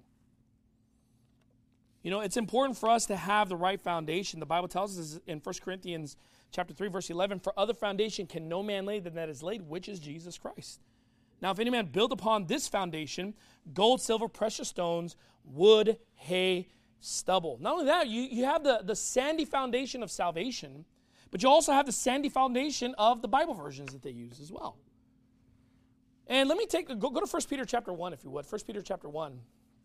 It's important for us to have the right foundation. The Bible tells us in 1 Corinthians chapter 3, verse 11, for other foundation can no man lay than that is laid, which is Jesus Christ. Now, if any man build upon this foundation, gold, silver, precious stones, wood, hay, stubble. Not only that, you have the sandy foundation of salvation, but you also have the sandy foundation of the Bible versions that they use as well. And let me go to 1 Peter chapter 1, if you would. 1 Peter chapter 1.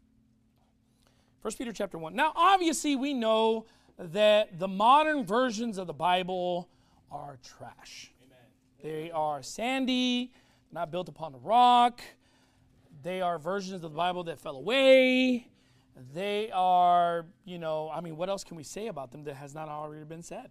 1 Peter chapter 1. Now, obviously, we know that the modern versions of the Bible are trash. Amen. They are sandy, not built upon a rock. They are versions of the Bible that fell away. They are, what else can we say about them that has not already been said?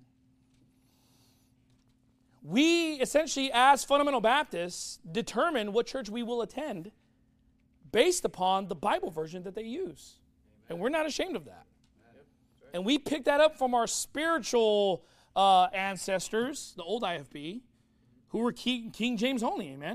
We essentially, as fundamental Baptists, determine what church we will attend based upon the Bible version that they use. And we're not ashamed of that. And we picked that up from our spiritual ancestors, the old IFB, who were King James only, amen?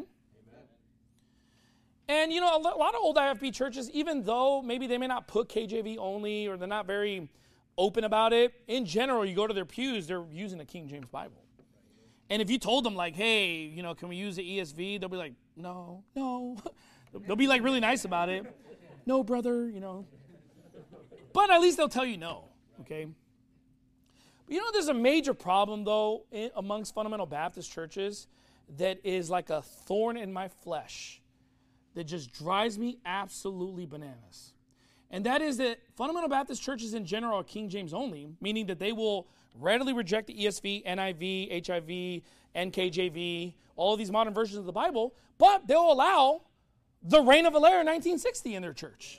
And, a lot of old IFB churches, even though maybe they may not put KJV only or they're not very open about it, in general, you go to their pews, they're using a King James Bible. And if you told them, like, hey, can we use the ESV? They'll be like, no. They'll be, like, really nice about it. No, brother, But at least they'll tell you no, okay? But there's a major problem, though, amongst fundamental Baptist churches that is like a thorn in my flesh that just drives me absolutely bananas. And that is that fundamental Baptist churches in general are King James only, meaning that they will readily reject the ESV, NIV, HIV, NKJV, all of these modern versions of the Bible, but they'll allow the Reign of Valera 1960 in their church.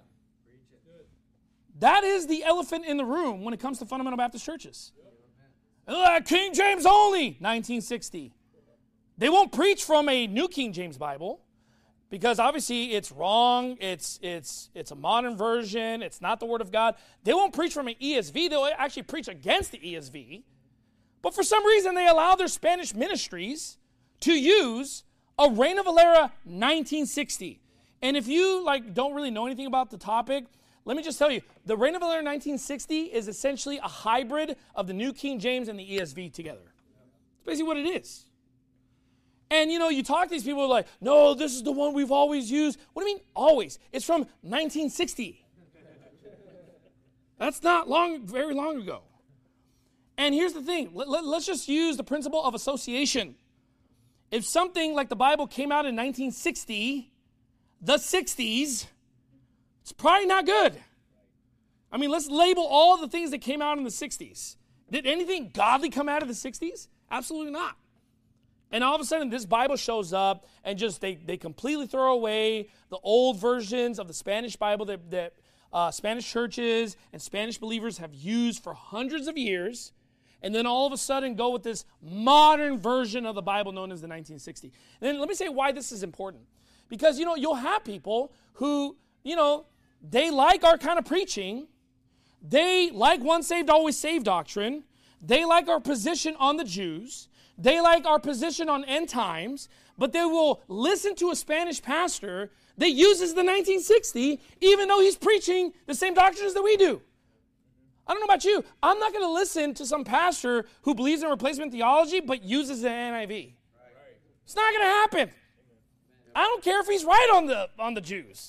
That is the elephant in the room when it comes to fundamental Baptist churches. King James only, 1960. They won't preach from a New King James Bible because obviously it's wrong. It's a modern version. It's not the Word of God. They won't preach from an ESV. They'll actually preach against the ESV. But for some reason, they allow their Spanish ministries to use a Reign of Valera 1960. And if you don't really know anything about the topic, let me just tell you, the Reign of Valera 1960 is essentially a hybrid of the New King James and the ESV together. It's basically what it is. And, you talk to these people like, no, this is the one we've always used. What do you mean always? It's from 1960. That's not very long ago. And here's the thing. Let's just use the principle of association. If something like the Bible came out in 1960, the 60s, it's probably not good. I mean, let's label all the things that came out in the 60s. Did anything godly come out of the 60s? Absolutely not. And all of a sudden, this Bible shows up and just they completely throw away the old versions of the Spanish Bible that Spanish churches and Spanish believers have used for hundreds of years, and then all of a sudden go with this modern version of the Bible known as the 1960. And then let me say why this is important. Because, you'll have people who, they like our kind of preaching. They like once saved, always saved doctrine. They like our position on the Jews. They like our position on end times, but they will listen to a Spanish pastor that uses the 1960 even though he's preaching the same doctrines that we do. I don't know about you. I'm not going to listen to some pastor who believes in replacement theology but uses the NIV. It's not going to happen. I don't care if he's right on the Jews.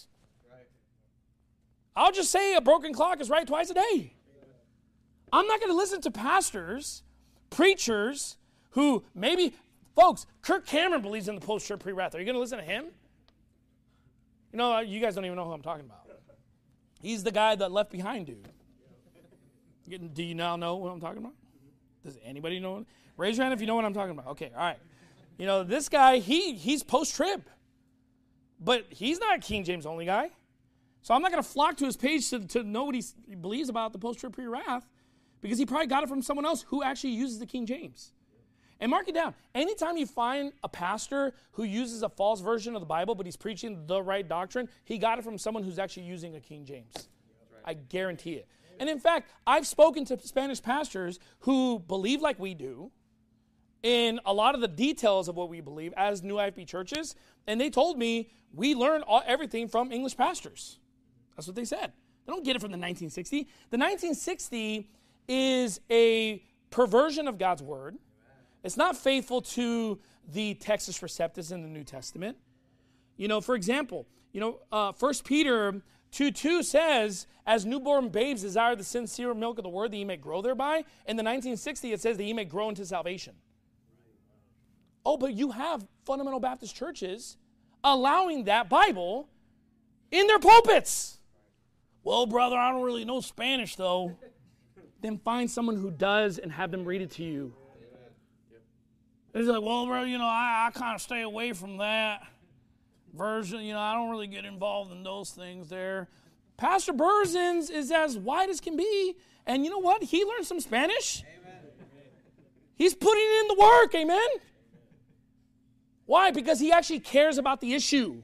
I'll just say a broken clock is right twice a day. I'm not going to listen to pastors, preachers, who maybe, folks, Kirk Cameron believes in the post-trib pre-wrath. Are you going to listen to him? You guys don't even know who I'm talking about. He's the guy that Left Behind dude. Do you now know what I'm talking about? Does anybody know? Raise your hand if you know what I'm talking about. Okay, all right. This guy, he's post-trib. But he's not a King James only guy. So I'm not going to flock to his page to know what he believes about the post-trib pre-wrath because he probably got it from someone else who actually uses the King James. And mark it down. Anytime you find a pastor who uses a false version of the Bible, but he's preaching the right doctrine, he got it from someone who's actually using a King James. I guarantee it. And in fact, I've spoken to Spanish pastors who believe like we do in a lot of the details of what we believe as New IFB churches, and they told me we learn everything from English pastors. That's what they said. They don't get it from the 1960. The 1960 is a perversion of God's word. It's not faithful to the Textus Receptus in the New Testament. For example, 1 Peter 2:2 says, as newborn babes desire the sincere milk of the word that ye may grow thereby. In the 1960, it says that ye may grow into salvation. Oh, but you have fundamental Baptist churches allowing that Bible in their pulpits. Well, brother, I don't really know Spanish, though. Then find someone who does and have them read it to you. It's like, well, bro, I kind of stay away from that version. I don't really get involved in those things there. Pastor Burzins is as white as can be. And you know what? He learned some Spanish. Amen. He's putting in the work. Amen. Why? Because he actually cares about the issue.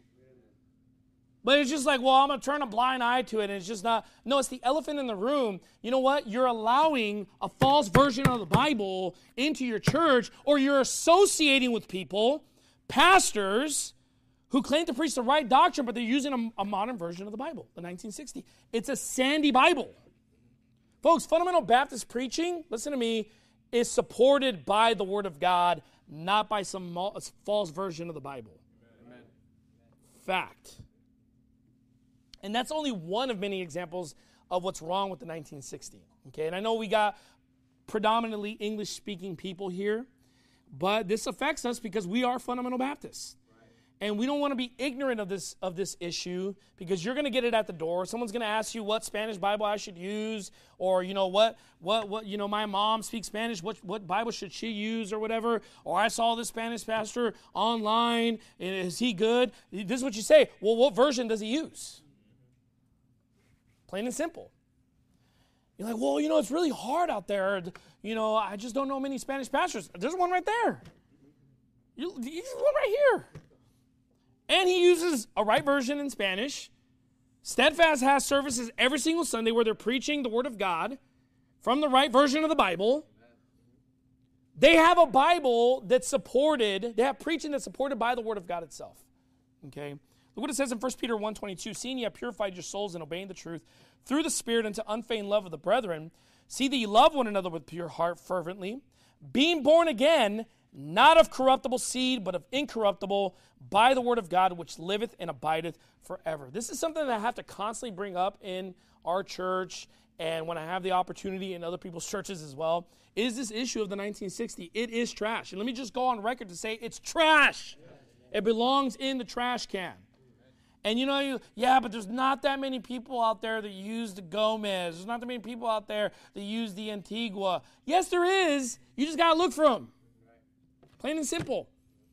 But it's just like, well, I'm going to turn a blind eye to it, and it's just not. No, it's the elephant in the room. You know what? You're allowing a false version of the Bible into your church, or you're associating with people, pastors, who claim to preach the right doctrine, but they're using a modern version of the Bible, the 1960. It's a sandy Bible. Folks, fundamental Baptist preaching, listen to me, is supported by the Word of God, not by some false version of the Bible. Amen. Fact. And that's only one of many examples of what's wrong with the 1960. Okay, and I know we got predominantly English-speaking people here, but this affects us because we are fundamental Baptists. And we don't want to be ignorant of this issue, because you're going to get it at the door. Someone's going to ask you what Spanish Bible I should use, or what my mom speaks Spanish, what Bible should she use, or whatever. Or I saw this Spanish pastor online, is he good? This is what you say. Well, what version does he use? Plain and simple. You're like, well, it's really hard out there. I just don't know many Spanish pastors. There's one right there. There's one right here. And he uses a right version in Spanish. Steadfast has services every single Sunday where they're preaching the Word of God from the right version of the Bible. They have a Bible that's supported, they have preaching that's supported by the Word of God itself. Okay? Look what it says in 1 Peter 1:22. Seeing ye have purified your souls in obeying the truth through the Spirit unto unfeigned love of the brethren, see that ye love one another with pure heart fervently, being born again, not of corruptible seed, but of incorruptible, by the word of God, which liveth and abideth forever. This is something that I have to constantly bring up in our church, and when I have the opportunity in other people's churches as well, is this issue of the 1960. It is trash. And let me just go on record to say it's trash. It belongs in the trash can. And but there's not that many people out there that use the Gomez. There's not that many people out there that use the Antigua. Yes, there is. You just got to look for them. Plain and simple.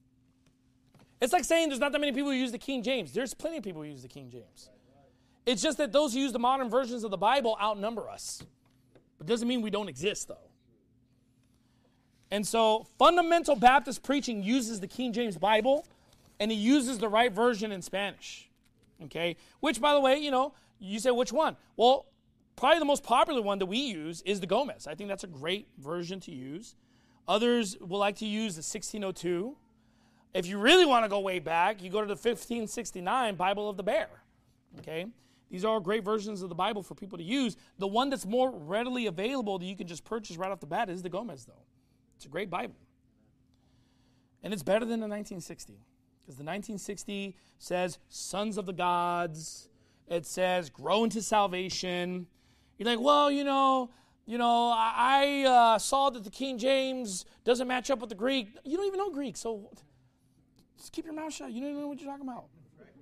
It's like saying there's not that many people who use the King James. There's plenty of people who use the King James. It's just that those who use the modern versions of the Bible outnumber us. But it doesn't mean we don't exist, though. And so fundamental Baptist preaching uses the King James Bible, and he uses the right version in Spanish. Okay? Which, by the way, you say which one? Well, probably the most popular one that we use is the Gomez. I think that's a great version to use. Others will like to use the 1602. If you really want to go way back, you go to the 1569 Bible of the Bear. Okay? These are all great versions of the Bible for people to use. The one that's more readily available that you can just purchase right off the bat is the Gomez, though. It's a great Bible. And it's better than the 1960. Because the 1960 says, sons of the gods. It says, grow into salvation. You're like, well, I saw that the King James doesn't match up with the Greek. You don't even know Greek, so just keep your mouth shut. You don't even know what you're talking about.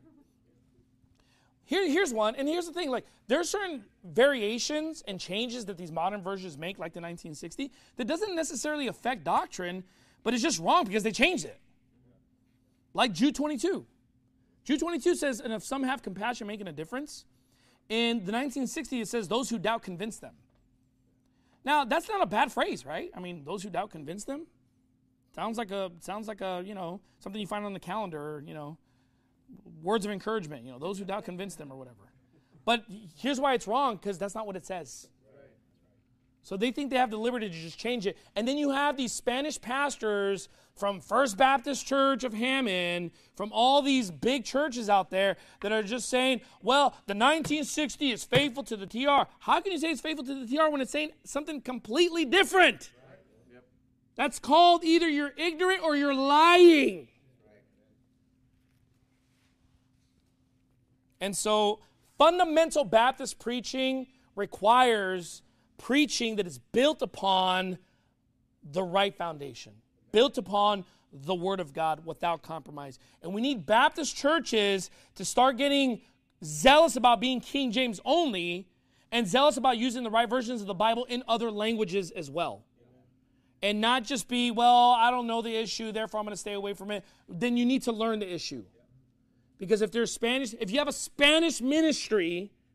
Here's one, and here's the thing. Like, there are certain variations and changes that these modern versions make, like the 1960, that doesn't necessarily affect doctrine, but it's just wrong because they changed it. Like Jude 22. Jude 22 says, and if some have compassion making a difference. In the 1960, it says, those who doubt convince them. Now, that's not a bad phrase, right? I mean, those who doubt convince them. Sounds like a something you find on the calendar, words of encouragement, those who doubt convince them or whatever. But here's why it's wrong, because that's not what it says. So they think they have the liberty to just change it. And then you have these Spanish pastors from First Baptist Church of Hammond, from all these big churches out there that are just saying, well, the 1960 is faithful to the TR. How can you say it's faithful to the TR when it's saying something completely different? Right. Yep. That's called either you're ignorant or you're lying. Right. And so fundamental Baptist preaching requires preaching that is built upon the right foundation, built upon the Word of God without compromise. And we need Baptist churches to start getting zealous about being King James only and zealous about using the right versions of the Bible in other languages as well. And not just be, well, I don't know the issue, therefore I'm going to stay away from it. Then you need to learn the issue. Because if you have a Spanish ministry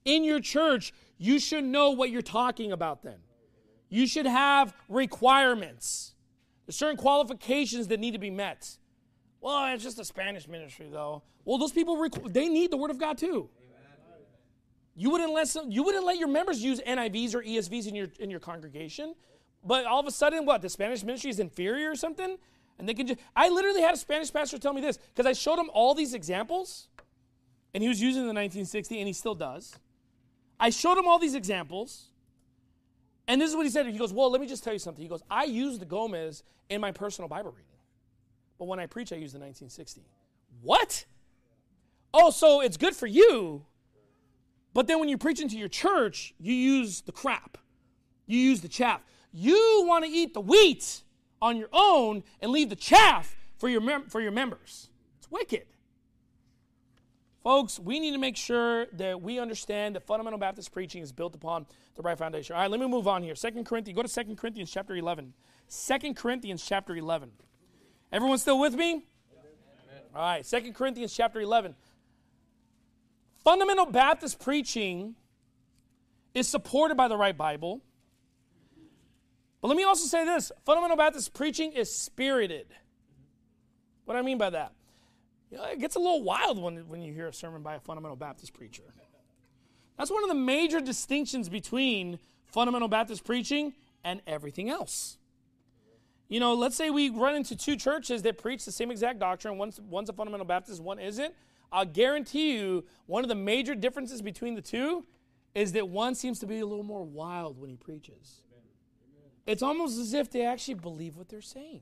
in your church, you should know what you're talking about then. You should have requirements. There's certain qualifications that need to be met. Well, it's just a Spanish ministry, though. Well, those people, they need the Word of God, too. You wouldn't let your members use NIVs or ESVs in your congregation, but all of a sudden, what, the Spanish ministry is inferior or something? And they can just, I literally had a Spanish pastor tell me this, because I showed him all these examples, and he was using the 1960, and he still does. I showed him all these examples, and this is what he said. He goes, well, let me just tell you something. He goes, I use the Gomez in my personal Bible reading, but when I preach, I use the 1960. What? Oh, so it's good for you, but then when you preach into your church, you use the crap. You use the chaff. You want to eat the wheat on your own and leave the chaff for your members. It's wicked. Folks, we need to make sure that we understand that fundamental Baptist preaching is built upon the right foundation. All right, let me move on here. 2 Corinthians, go to 2 Corinthians chapter 11. 2 Corinthians chapter 11. Everyone still with me? All right, 2 Corinthians chapter 11. Fundamental Baptist preaching is supported by the right Bible. But let me also say this. Fundamental Baptist preaching is spirited. What do I mean by that? You know, it gets a little wild when you hear a sermon by a fundamental Baptist preacher. That's one of the major distinctions between fundamental Baptist preaching and everything else. You know, let's say we run into two churches that preach the same exact doctrine. One's a fundamental Baptist, one isn't. I'll guarantee you one of the major differences between the two is that one seems to be a little more wild when he preaches. It's almost as if they actually believe what they're saying.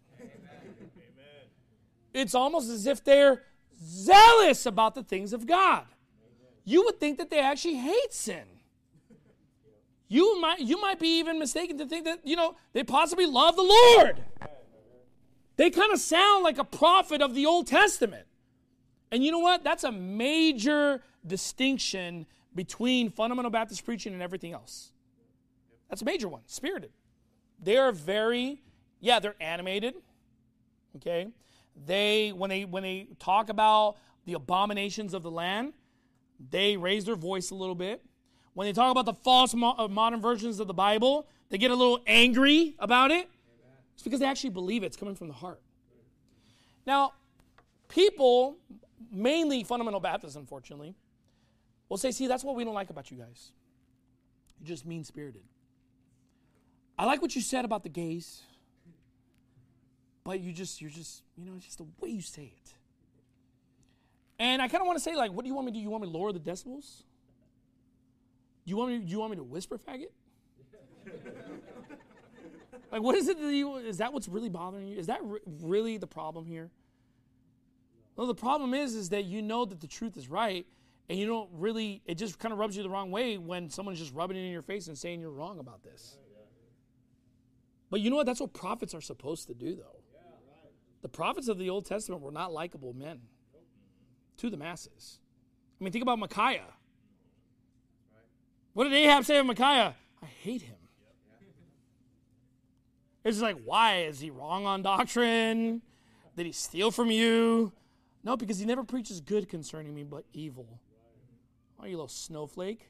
It's almost as if they're zealous about the things of God. You would think that they actually hate sin. You might be even mistaken to think that, they possibly love the Lord. They kind of sound like a prophet of the Old Testament. And you know what? That's a major distinction between fundamental Baptist preaching and everything else. That's a major one, spirited. They are they're animated. Okay? When they talk about the abominations of the land, they raise their voice a little bit. When they talk about the false modern versions of the Bible, they get a little angry about it. It's because they actually believe it's coming from the heart. Now, people, mainly fundamental Baptists, unfortunately, will say, see, that's what we don't like about you guys. You're just mean-spirited. I like what you said about the gays, but you're just, it's just the way you say it. And I kind of want to say, like, what do you want me to do? You want me to lower the decibels? You want me to whisper, faggot? Like, what is it is that what's really bothering you? Is that really the problem here? Well, the problem is that you know that the truth is right, and you don't really, it just kind of rubs you the wrong way when someone's just rubbing it in your face and saying you're wrong about this. But you know what? That's what prophets are supposed to do, though. The prophets of the Old Testament were not likable men to the masses. I mean, think about Micaiah. What did Ahab say of Micaiah? I hate him. It's like, why? Is he wrong on doctrine? Did he steal from you? No, because he never preaches good concerning me, but evil. Oh, you little snowflake.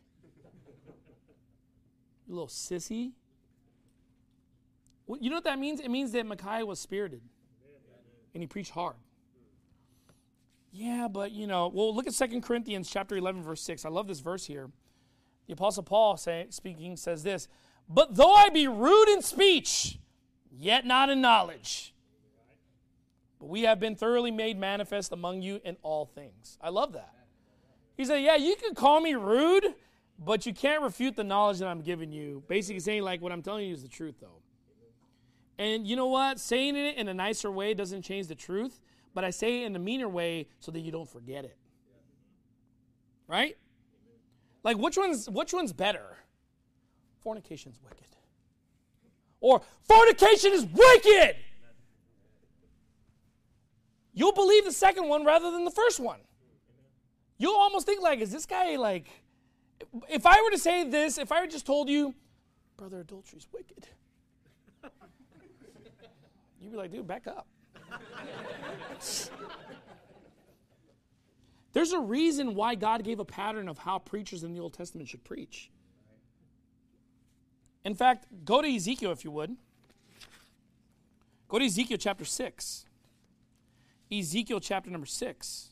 You little sissy. Well, you know what that means? It means that Micaiah was spirited. And he preached hard. Yeah, but, well, look at 2 Corinthians chapter 11, verse 6. I love this verse here. The Apostle Paul speaking says this, but though I be rude in speech, yet not in knowledge, but we have been thoroughly made manifest among you in all things. I love that. He said, yeah, you can call me rude, but you can't refute the knowledge that I'm giving you. Basically saying, like, what I'm telling you is the truth, though. And you know what? Saying it in a nicer way doesn't change the truth, but I say it in a meaner way so that you don't forget it. Right? Like, which one's better? Fornication's wicked. Or, fornication is wicked! You'll believe the second one rather than the first one. You'll almost think, like, is this guy, like... If I were to say this, if I just told you, brother, adultery's wicked, you'd be like, dude, back up. There's a reason why God gave a pattern of how preachers in the Old Testament should preach. In fact, go to Ezekiel if you would. Go to Ezekiel chapter 6. Ezekiel chapter number 6.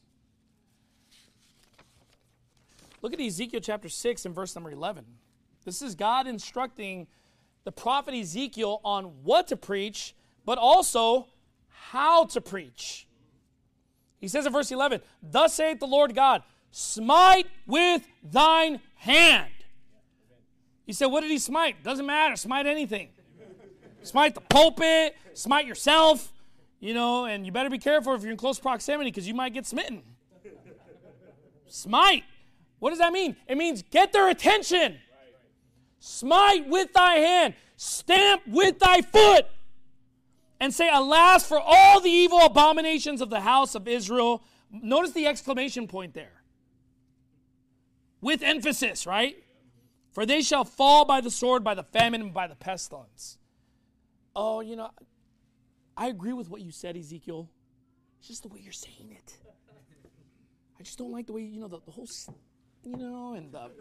Look at Ezekiel chapter 6 and verse number 11. This is God instructing the prophet Ezekiel on what to preach, but also how to preach. He says in verse 11, "Thus saith the Lord God, smite with thine hand." He said, what did he smite? Doesn't matter. Smite anything. Smite the pulpit. Smite yourself. And you better be careful if you're in close proximity because you might get smitten. Smite. What does that mean? It means get their attention. Smite with thy hand. Stamp with thy foot. And say, alas, for all the evil abominations of the house of Israel. Notice the exclamation point there. With emphasis, right? For they shall fall by the sword, by the famine, and by the pestilence. Oh, I agree with what you said, Ezekiel. It's just the way you're saying it. I just don't like the way, the whole, and the,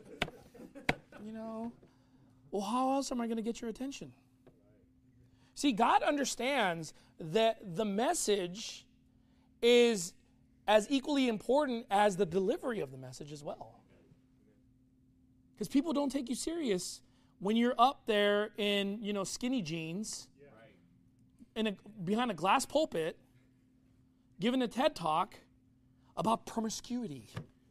Well, how else am I going to get your attention? See, God understands that the message is as equally important as the delivery of the message as well. Because people don't take you serious when you're up there in, skinny jeans, behind a glass pulpit, giving a TED Talk about promiscuity.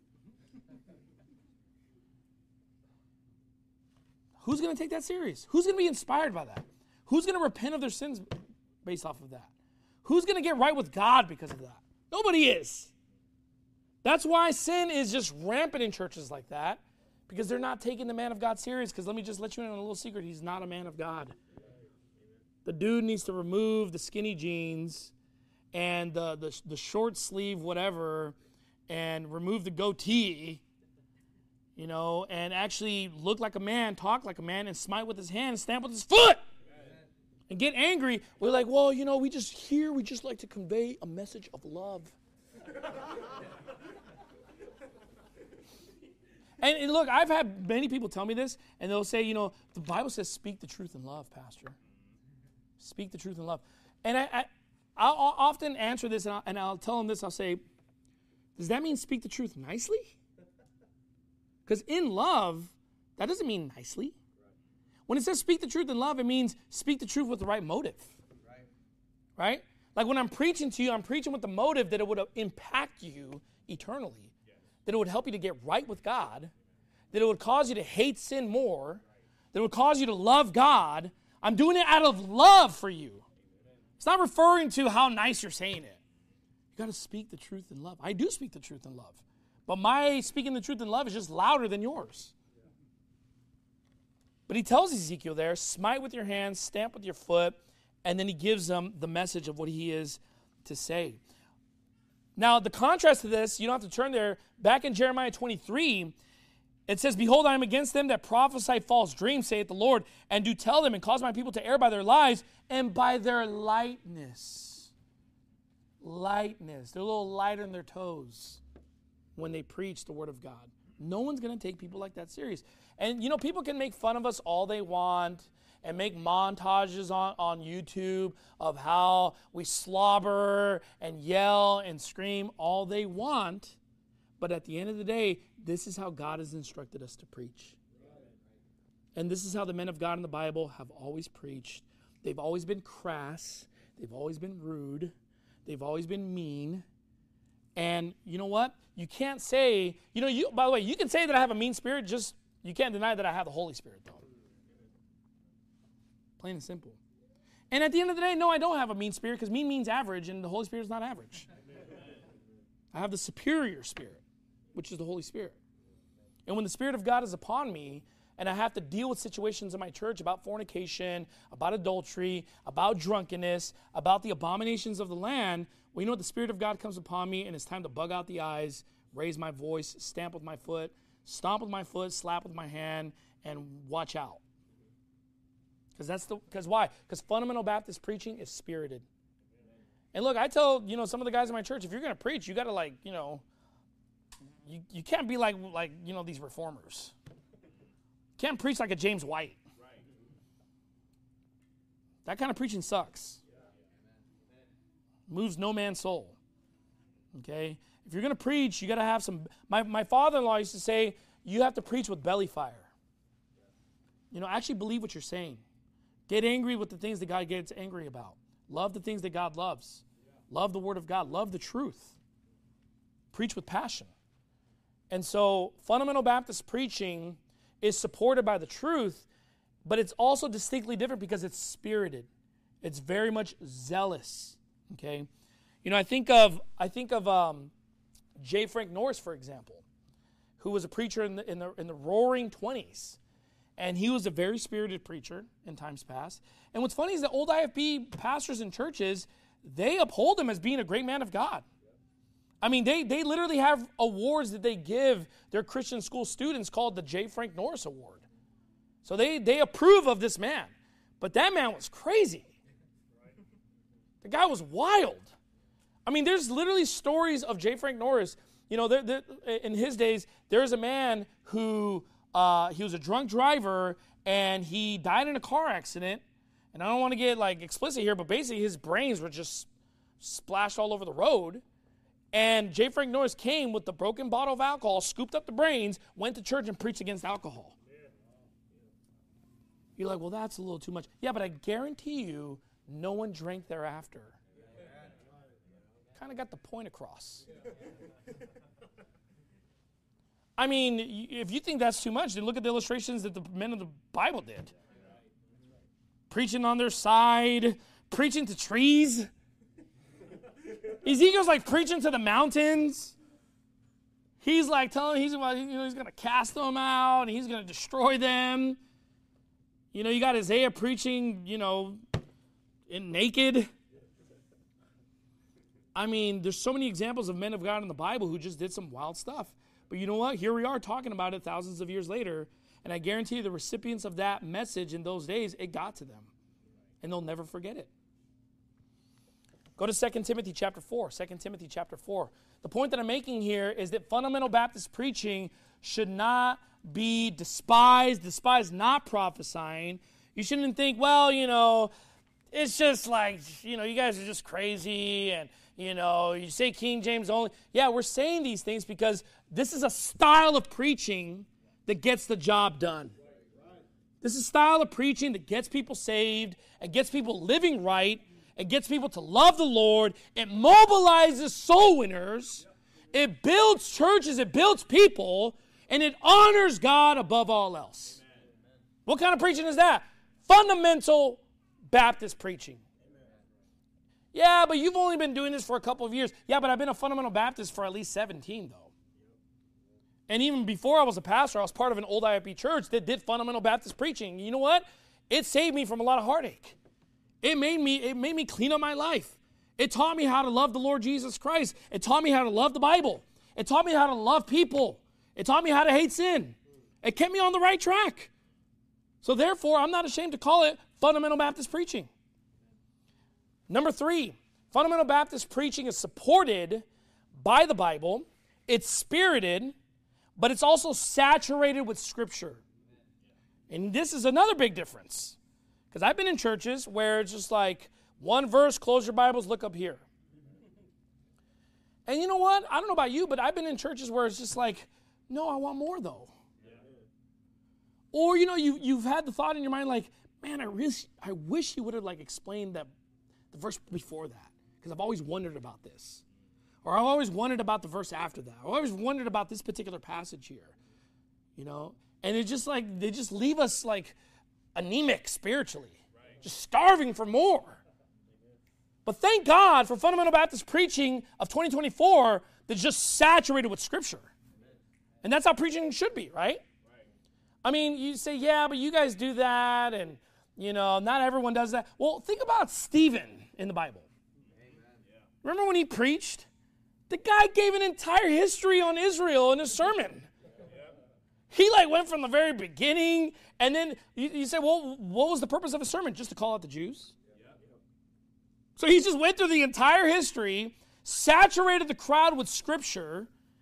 Who's going to take that serious? Who's going to be inspired by that? Who's going to repent of their sins based off of that? Who's going to get right with God because of that? Nobody is. That's why sin is just rampant in churches like that, because they're not taking the man of God serious. Because let me just let you in on a little secret. He's not a man of God. The dude needs to remove the skinny jeans and the short sleeve whatever and remove the goatee, and actually look like a man, talk like a man, and smite with his hand and stamp with his foot. And get angry. We're like, well, we just like to convey a message of love. And look, I've had many people tell me this, and they'll say, the Bible says speak the truth in love, Pastor. Speak the truth in love. And I'll often answer this, and I'll tell them this. I'll say, does that mean speak the truth nicely? Because in love, that doesn't mean nicely. When it says speak the truth in love, it means speak the truth with the right motive. Right? Like when I'm preaching to you, I'm preaching with the motive that it would impact you eternally. That it would help you to get right with God. That it would cause you to hate sin more. That it would cause you to love God. I'm doing it out of love for you. It's not referring to how nice you're saying it. You got to speak the truth in love. I do speak the truth in love. But my speaking the truth in love is just louder than yours. But he tells Ezekiel there, smite with your hands, stamp with your foot, and then he gives them the message of what he is to say. Now, the contrast to this, you don't have to turn there. Back in Jeremiah 23, it says, behold, I am against them that prophesy false dreams, saith the Lord, and do tell them, and cause my people to err by their lies, and by their lightness. Lightness. They're a little lighter in their toes when they preach the word of God. No one's going to take people like that serious. And, people can make fun of us all they want and make montages on YouTube of how we slobber and yell and scream all they want. But at the end of the day, this is how God has instructed us to preach. And this is how the men of God in the Bible have always preached. They've always been crass. They've always been rude. They've always been mean. And you know what? You can't say, by the way, you can say that I have a mean spirit, just you can't deny that I have the Holy Spirit, though. Plain and simple. And at the end of the day, no, I don't have a mean spirit, because mean means average, and the Holy Spirit is not average. I have the superior spirit, which is the Holy Spirit. And when the Spirit of God is upon me, and I have to deal with situations in my church about fornication, about adultery, about drunkenness, about the abominations of the land, well, you know what? The Spirit of God comes upon me, and it's time to bug out the eyes, raise my voice, stamp with my foot, stomp with my foot, slap with my hand, and watch out. Because why? Because fundamental Baptist preaching is spirited. And look, I tell, some of the guys in my church, if you're going to preach, you got to You can't be like these reformers. Can't preach like a James White. That kind of preaching sucks. Moves no man's soul. Okay? If you're going to preach, you got to have some... My father-in-law used to say, you have to preach with belly fire. Actually believe what you're saying. Get angry with the things that God gets angry about. Love the things that God loves. Love the Word of God. Love the truth. Preach with passion. And so fundamental Baptist preaching is supported by the truth, but it's also distinctly different because it's spirited. It's very much zealous. Okay? I think of J. Frank Norris, for example, who was a preacher in the roaring 20s. And he was a very spirited preacher in times past. And what's funny is that old IFB pastors and churches, they uphold him as being a great man of God. I mean, they literally have awards that they give their Christian school students called the J. Frank Norris Award. So they approve of this man. But that man was crazy. The guy was wild. I mean, there's literally stories of J. Frank Norris. In his days, there was a man who... he was a drunk driver, and he died in a car accident. And I don't want to get explicit here, but basically his brains were just splashed all over the road. And J. Frank Norris came with the broken bottle of alcohol, scooped up the brains, went to church and preached against alcohol. You're like, well, that's a little too much. Yeah, but I guarantee you, no one drank thereafter. Kind of got the point across. I mean, if you think that's too much, then look at the illustrations that the men of the Bible did. Preaching on their side, preaching to trees. Ezekiel's preaching to the mountains. He's telling he's going to cast them out and he's going to destroy them. You got Isaiah preaching, in naked. I mean, there's so many examples of men of God in the Bible who just did some wild stuff. But you know what? Here we are talking about it thousands of years later, and I guarantee you the recipients of that message in those days, it got to them, and they'll never forget it. Go to 2 Timothy chapter 4. 2 Timothy chapter 4. The point that I'm making here is that fundamental Baptist preaching should not be despised. Despise not prophesying. You shouldn't think, well, it's just you guys are just crazy, and you say King James only. Yeah, we're saying these things because this is a style of preaching that gets the job done. This is a style of preaching that gets people saved and gets people living right and gets people to love the Lord. It mobilizes soul winners. It builds churches. It builds people. And it honors God above all else. What kind of preaching is that? Fundamental Baptist preaching. Yeah, but you've only been doing this for a couple of years. Yeah, but I've been a fundamental Baptist for at least 17, though. And even before I was a pastor, I was part of an old IFB church that did fundamental Baptist preaching. You know what? It saved me from a lot of heartache. It made me clean up my life. It taught me how to love the Lord Jesus Christ. It taught me how to love the Bible. It taught me how to love people. It taught me how to hate sin. It kept me on the right track. So therefore, I'm not ashamed to call it fundamental Baptist preaching. Number 3, fundamental Baptist preaching is supported by the Bible. It's spirited, but it's also saturated with Scripture. And this is another big difference. Because I've been in churches where it's just one verse, close your Bibles, look up here. And you know what? I don't know about you, but I've been in churches where it's just no, I want more though. Or, you've had the thought in your mind man, I wish he would have explained the verse before that, because I've always wondered about this. Or I've always wondered about the verse after that. Or I've always wondered about this particular passage here. And it's just they just leave us anemic spiritually, just starving for more. But thank God for fundamental Baptist preaching of 2024 that's just saturated with Scripture. And that's how preaching should be, right? I mean, you say, yeah, but you guys do that, and, not everyone does that. Well, think about Stephen in the Bible. Remember when he preached? The guy gave an entire history on Israel in his sermon. He went from the very beginning, and then you say, well, what was the purpose of his sermon? Just to call out the Jews? So he just went through the entire history, saturated the crowd with Scripture,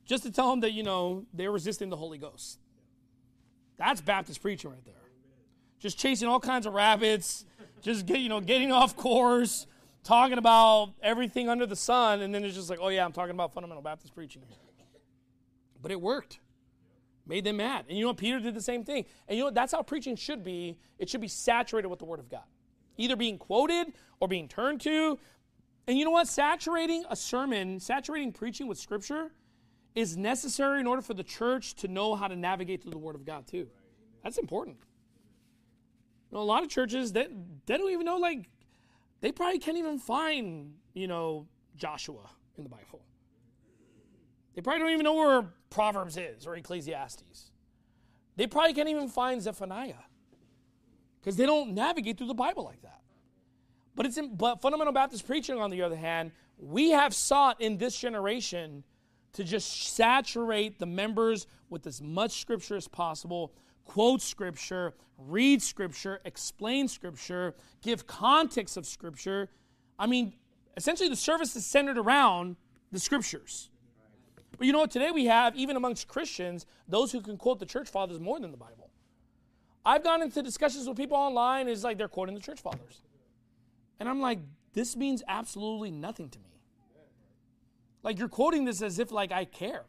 just to tell them that, they're resisting the Holy Ghost. That's Baptist preaching right there. Just chasing all kinds of rabbits, just getting off course, talking about everything under the sun, and then it's just like, oh yeah, I'm talking about fundamental Baptist preaching here. But it worked. Made them mad. And you know what? Peter did the same thing. And you know what? That's how preaching should be. It should be saturated with the Word of God. Either being quoted or being turned to. And you know what? Saturating a sermon, saturating preaching with Scripture is necessary in order for the church to know how to navigate through the Word of God too. That's important. A lot of churches, they don't even know, they probably can't even find, Joshua in the Bible. They probably don't even know where Proverbs is or Ecclesiastes. They probably can't even find Zephaniah because they don't navigate through the Bible like that. But fundamental Baptist preaching, on the other hand, we have sought in this generation to just saturate the members with as much Scripture as possible, quote Scripture, read Scripture, explain Scripture, give context of Scripture. I mean, essentially the service is centered around the Scriptures. But you know what? Today we have, even amongst Christians, those who can quote the church fathers more than the Bible. I've gone into discussions with people online, and it's like they're quoting the church fathers. And I'm like, this means absolutely nothing to me. Like, you're quoting this as if, I care.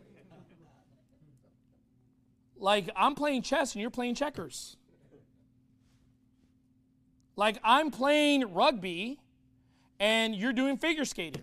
Like, I'm playing chess and you're playing checkers. Like, I'm playing rugby and you're doing figure skating.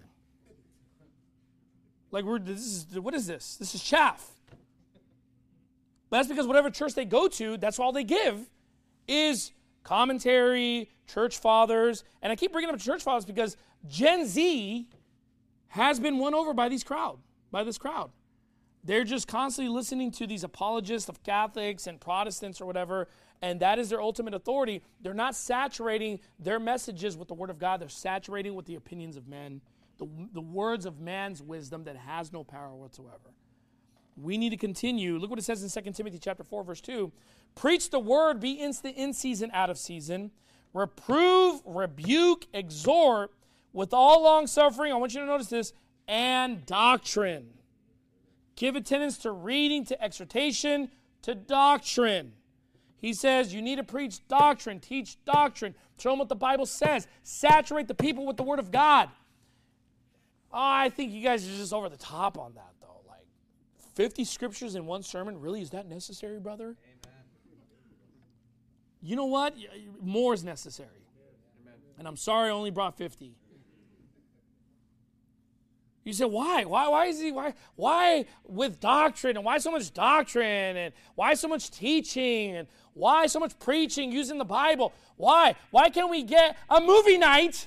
Like, what is this? This is chaff. But that's because whatever church they go to, that's all they give is commentary, church fathers. And I keep bringing up church fathers because Gen Z has been won over by this crowd. They're just constantly listening to these apologists of Catholics and Protestants or whatever, and that is their ultimate authority. They're not saturating their messages with the Word of God. They're saturating with the opinions of men, the words of man's wisdom that has no power whatsoever. We need to continue. Look what it says in 2 Timothy chapter 4, verse 2. Preach the word, be instant in season, out of season. Reprove, rebuke, exhort with all long suffering. I want you to notice this, and doctrine. Give attendance to reading, to exhortation, to doctrine. He says you need to preach doctrine, teach doctrine, show them what the Bible says, saturate the people with the Word of God. Oh, I think you guys are just over the top on that, though. 50 scriptures in one sermon, really, is that necessary, brother? Amen. You know what? More is necessary. Amen. And I'm sorry I only brought 50. You say, why? Why with doctrine? And why so much doctrine? And why so much teaching? And why so much preaching using the Bible? Why? Why can't we get a movie night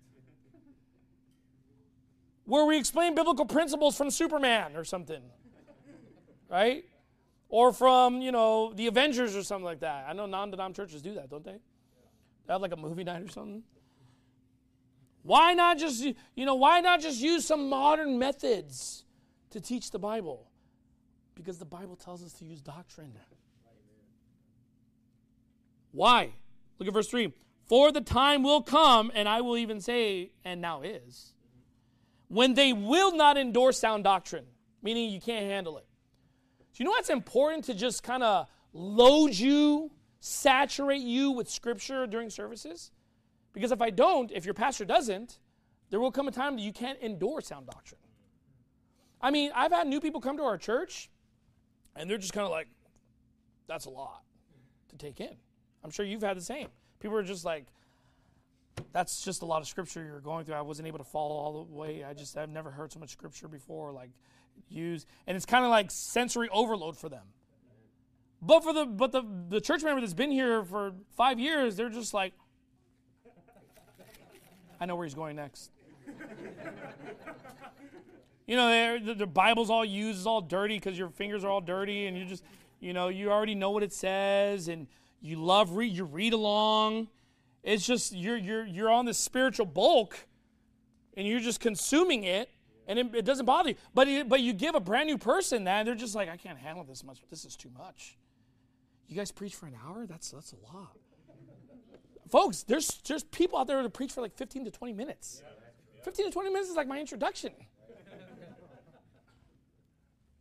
where we explain biblical principles from Superman or something? Right? Or from, the Avengers or something like that. I know non-denom churches do that, don't they? They have a movie night or something. Why not just use some modern methods to teach the Bible? Because the Bible tells us to use doctrine. Why? Look at verse 3. For the time will come, and I will even say, and now is, when they will not endorse sound doctrine, meaning you can't handle it. So you know what's important to just kind of load you, saturate you with Scripture during services? Because if your pastor doesn't, there will come a time that you can't endure sound doctrine. I mean, I've had new people come to our church, and they're just kind of like, that's a lot to take in. I'm sure you've had the same. People are just like, that's just a lot of Scripture you're going through. I wasn't able to follow all the way. I've never heard so much Scripture before, and it's kind of like sensory overload for them. But for the church member that's been here for 5 years, they're just like, I know where he's going next. The Bible's all used, it's all dirty because your fingers are all dirty, and you just, you already know what it says, and you read along. It's just you're on this spiritual bulk, and you're just consuming it. And it doesn't bother you. But you give a brand new person that, and they're just like, I can't handle this much. This is too much. You guys preach for an hour? That's a lot. Folks, there's people out there that preach for 15 to 20 minutes. 15 to 20 minutes is like my introduction.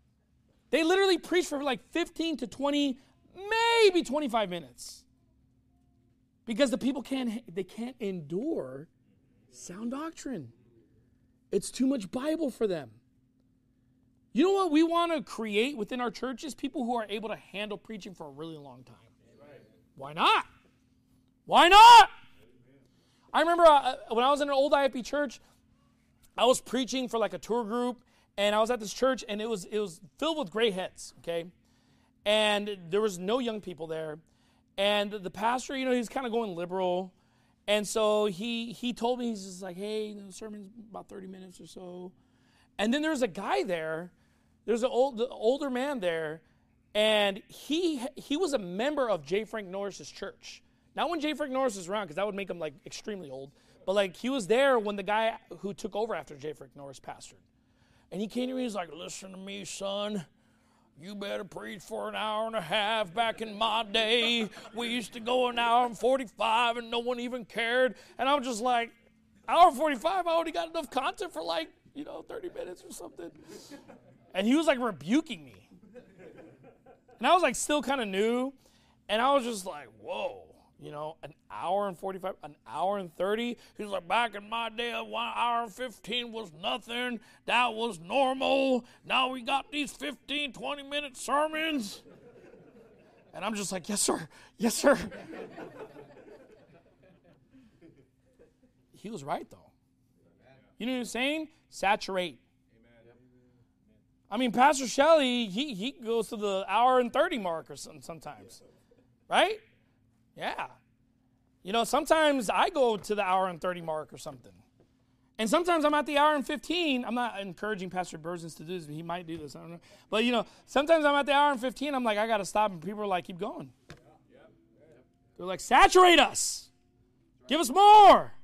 They literally preach for like 15 to 20, maybe 25 minutes. Because the people can't endure sound doctrine. It's too much Bible for them. You know what we want to create within our churches? People who are able to handle preaching for a really long time. Why not? Why not? I remember when I was in an old IFB church, I was preaching for like a tour group, and I was at this church, and it was filled with gray heads, okay? And there was no young people there. And the pastor, he's kind of going liberal. And so he told me, he's just like, hey, the sermon's about 30 minutes or so. And then there's a guy there. There's an older man there. And he was a member of J. Frank Norris's church. Not when J. Frank Norris was around, because that would make him like extremely old. But like he was there when the guy who took over after J. Frank Norris pastored. And he came to me, he's like, listen to me, son. You better preach for an hour and a half. Back in my day, we used to go an hour and 45 and no one even cared. And I'm just like, hour and 45, I already got enough content for like, 30 minutes or something. And he was like rebuking me. And I was like still kind of new. And I was just like, whoa. An hour and 45, an hour and 30. He's like, back in my day, 1 hour and 15 was nothing. That was normal. Now we got these 15, 20-minute sermons. And I'm just like, yes, sir. Yes, sir. He was right, though. You know what I'm saying? Saturate. I mean, Pastor Shelley, he goes to the hour and 30 mark or sometimes. Right? Yeah. Sometimes I go to the hour and 30 mark or something. And sometimes I'm at the hour and 15. I'm not encouraging Pastor Berzins to do this, but he might do this. I don't know. But, sometimes I'm at the hour and 15. I'm like, I got to stop. And people are like, keep going. They're like, saturate us. Give us more.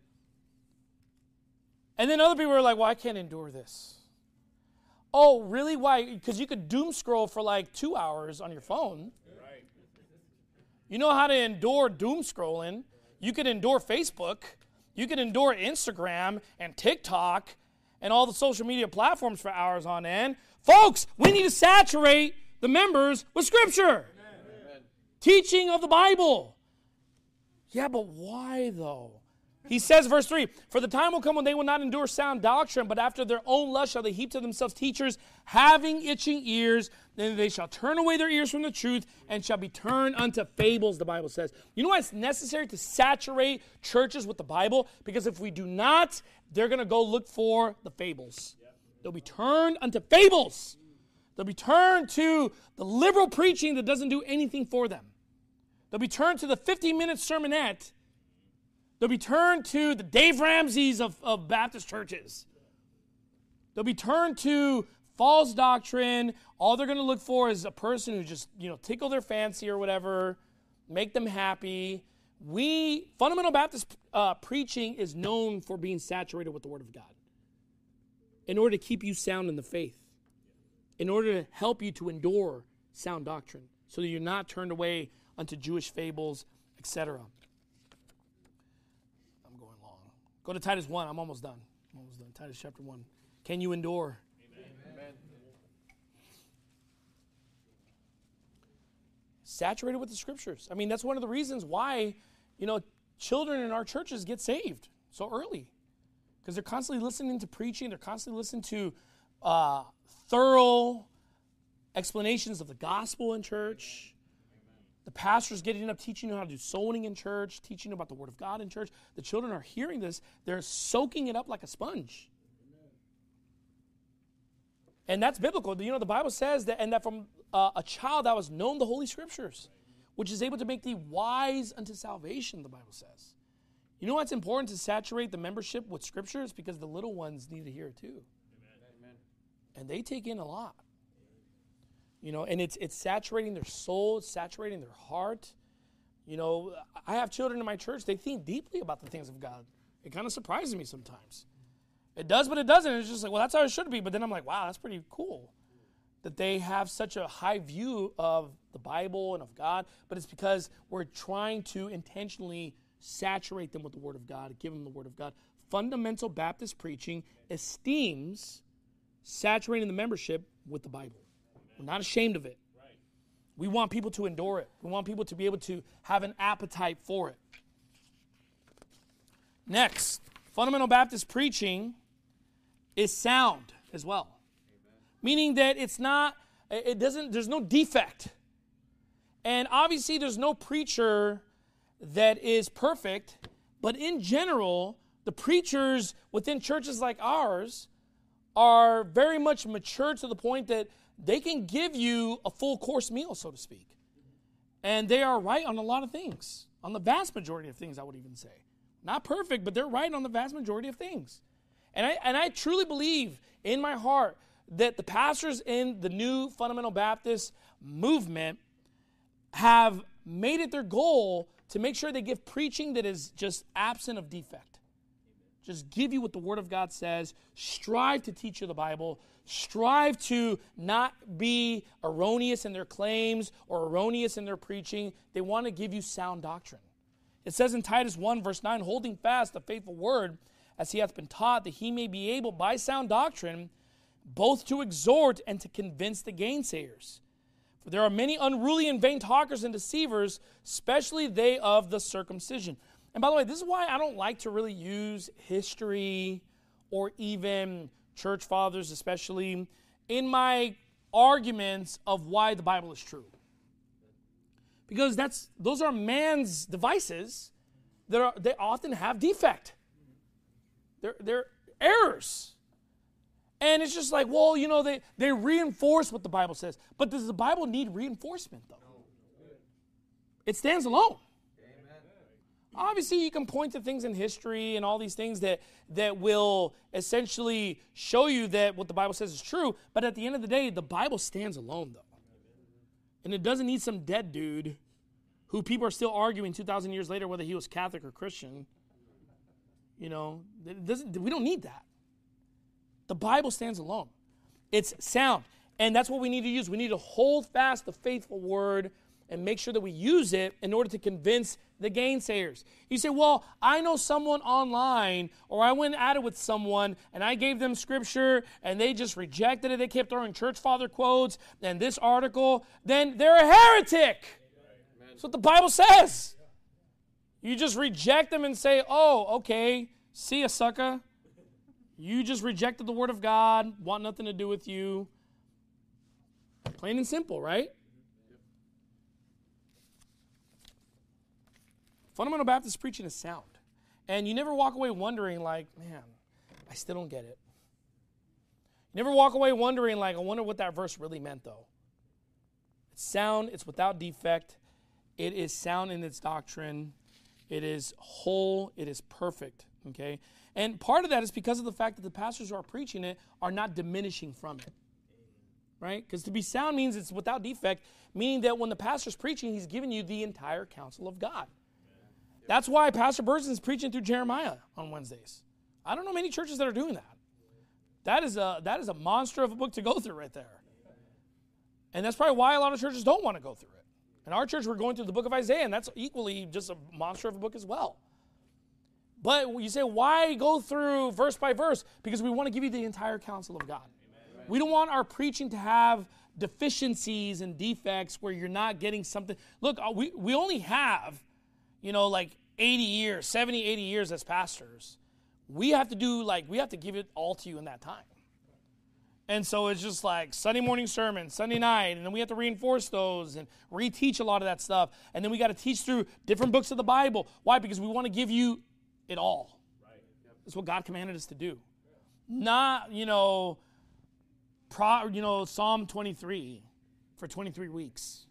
And then other people are like, well, I can't endure this. Oh, really? Why? Because you could doom scroll for like 2 hours on your phone. You know how to endure doom scrolling. You can endure Facebook. You can endure Instagram and TikTok and all the social media platforms for hours on end. Folks, we need to saturate the members with Scripture. Amen. Teaching of the Bible. Yeah, but why though? He says, verse 3, for the time will come when they will not endure sound doctrine, but after their own lust shall they heap to themselves teachers having itching ears. Then they shall turn away their ears from the truth and shall be turned unto fables, the Bible says. You know why it's necessary to saturate churches with the Bible? Because if we do not, they're going to go look for the fables. They'll be turned unto fables. They'll be turned to the liberal preaching that doesn't do anything for them. They'll be turned to the 15-minute sermonette. They'll be turned to the Dave Ramseys of Baptist churches. They'll be turned to false doctrine. All they're going to look for is a person who just, tickle their fancy or whatever, make them happy. Fundamental Baptist preaching is known for being saturated with the Word of God in order to keep you sound in the faith, in order to help you to endure sound doctrine so that you're not turned away unto Jewish fables, etc. Go to Titus 1. I'm almost done. Titus chapter 1. Can you endure? Amen. Saturated with the Scriptures. I mean, that's one of the reasons why, children in our churches get saved so early. Because they're constantly listening to preaching. They're constantly listening to thorough explanations of the gospel in church. The pastor's getting up teaching how to do soul winning in church, teaching about the Word of God in church. The children are hearing this. They're soaking it up like a sponge. And that's biblical. The Bible says that from a child that was known the Holy Scriptures, which is able to make thee wise unto salvation, the Bible says. You know why it's important to saturate the membership with Scriptures? Because the little ones need to hear it too. Amen. And they take in a lot. And it's saturating their soul, it's saturating their heart. I have children in my church, they think deeply about the things of God. It kind of surprises me sometimes. It does, but it doesn't. It's just like, well, that's how it should be. But then I'm like, wow, that's pretty cool that they have such a high view of the Bible and of God. But it's because we're trying to intentionally saturate them with the Word of God, give them the Word of God. Fundamental Baptist preaching esteems saturating the membership with the Bible. We're not ashamed of it. We want people to endure it. We want people to be able to have an appetite for it. Next, fundamental Baptist preaching is sound as well. Amen. Meaning that there's no defect. And obviously there's no preacher that is perfect, but in general, the preachers within churches like ours are very much mature to the point that they can give you a full course meal, so to speak. And they are right on a lot of things, on the vast majority of things, I would even say. Not perfect, but they're right on the vast majority of things. And I truly believe in my heart that the pastors in the new fundamental Baptist movement have made it their goal to make sure they give preaching that is just absent of defect. Just give you what the Word of God says. Strive to teach you the Bible. Strive to not be erroneous in their claims or erroneous in their preaching. They want to give you sound doctrine. It says in Titus 1, verse 9, holding fast the faithful word as he hath been taught, that he may be able by sound doctrine both to exhort and to convince the gainsayers. For there are many unruly and vain talkers and deceivers, especially they of the circumcision. And by the way, this is why I don't like to really use history or even church fathers especially in my arguments of why the Bible is true. Because those are man's devices they often have defect. They're errors. And it's just like, well, they reinforce what the Bible says. But does the Bible need reinforcement, though? It stands alone. Obviously, you can point to things in history and all these things that will essentially show you that what the Bible says is true. But at the end of the day, the Bible stands alone, though. And it doesn't need some dead dude who people are still arguing 2,000 years later whether he was Catholic or Christian. We don't need that. The Bible stands alone. It's sound. And that's what we need to use. We need to hold fast the faithful word and make sure that we use it in order to convince the gainsayers. You say, well, I know someone online, or I went at it with someone, and I gave them scripture, and they just rejected it. They kept throwing church father quotes and this article. Then they're a heretic. Amen. That's what the Bible says. You just reject them and say, oh, okay, see ya, sucker. You just rejected the word of God, want nothing to do with you. Plain and simple, right? Fundamental Baptist preaching is sound. And you never walk away wondering like, man, I still don't get it. You never walk away wondering like, I wonder what that verse really meant though. It's sound, it's without defect. It is sound in its doctrine. It is whole, it is perfect, okay? And part of that is because of the fact that the pastors who are preaching it are not diminishing from it, right? Because to be sound means it's without defect, meaning that when the pastor's preaching, he's giving you the entire counsel of God. That's why Pastor Burson is preaching through Jeremiah on Wednesdays. I don't know many churches that are doing that. That is a monster of a book to go through right there. And that's probably why a lot of churches don't want to go through it. In our church, we're going through the book of Isaiah, and that's equally just a monster of a book as well. But you say, why go through verse by verse? Because we want to give you the entire counsel of God. Amen. We don't want our preaching to have deficiencies and defects where you're not getting something. Look, we only have, like 80 years, 70, 80 years as pastors. We have to give it all to you in that time. And so it's just like Sunday morning sermon, Sunday night, and then we have to reinforce those and reteach a lot of that stuff. And then we got to teach through different books of the Bible. Why? Because we want to give you it all. Right. That's what God commanded us to do. Not, Psalm 23 for 23 weeks.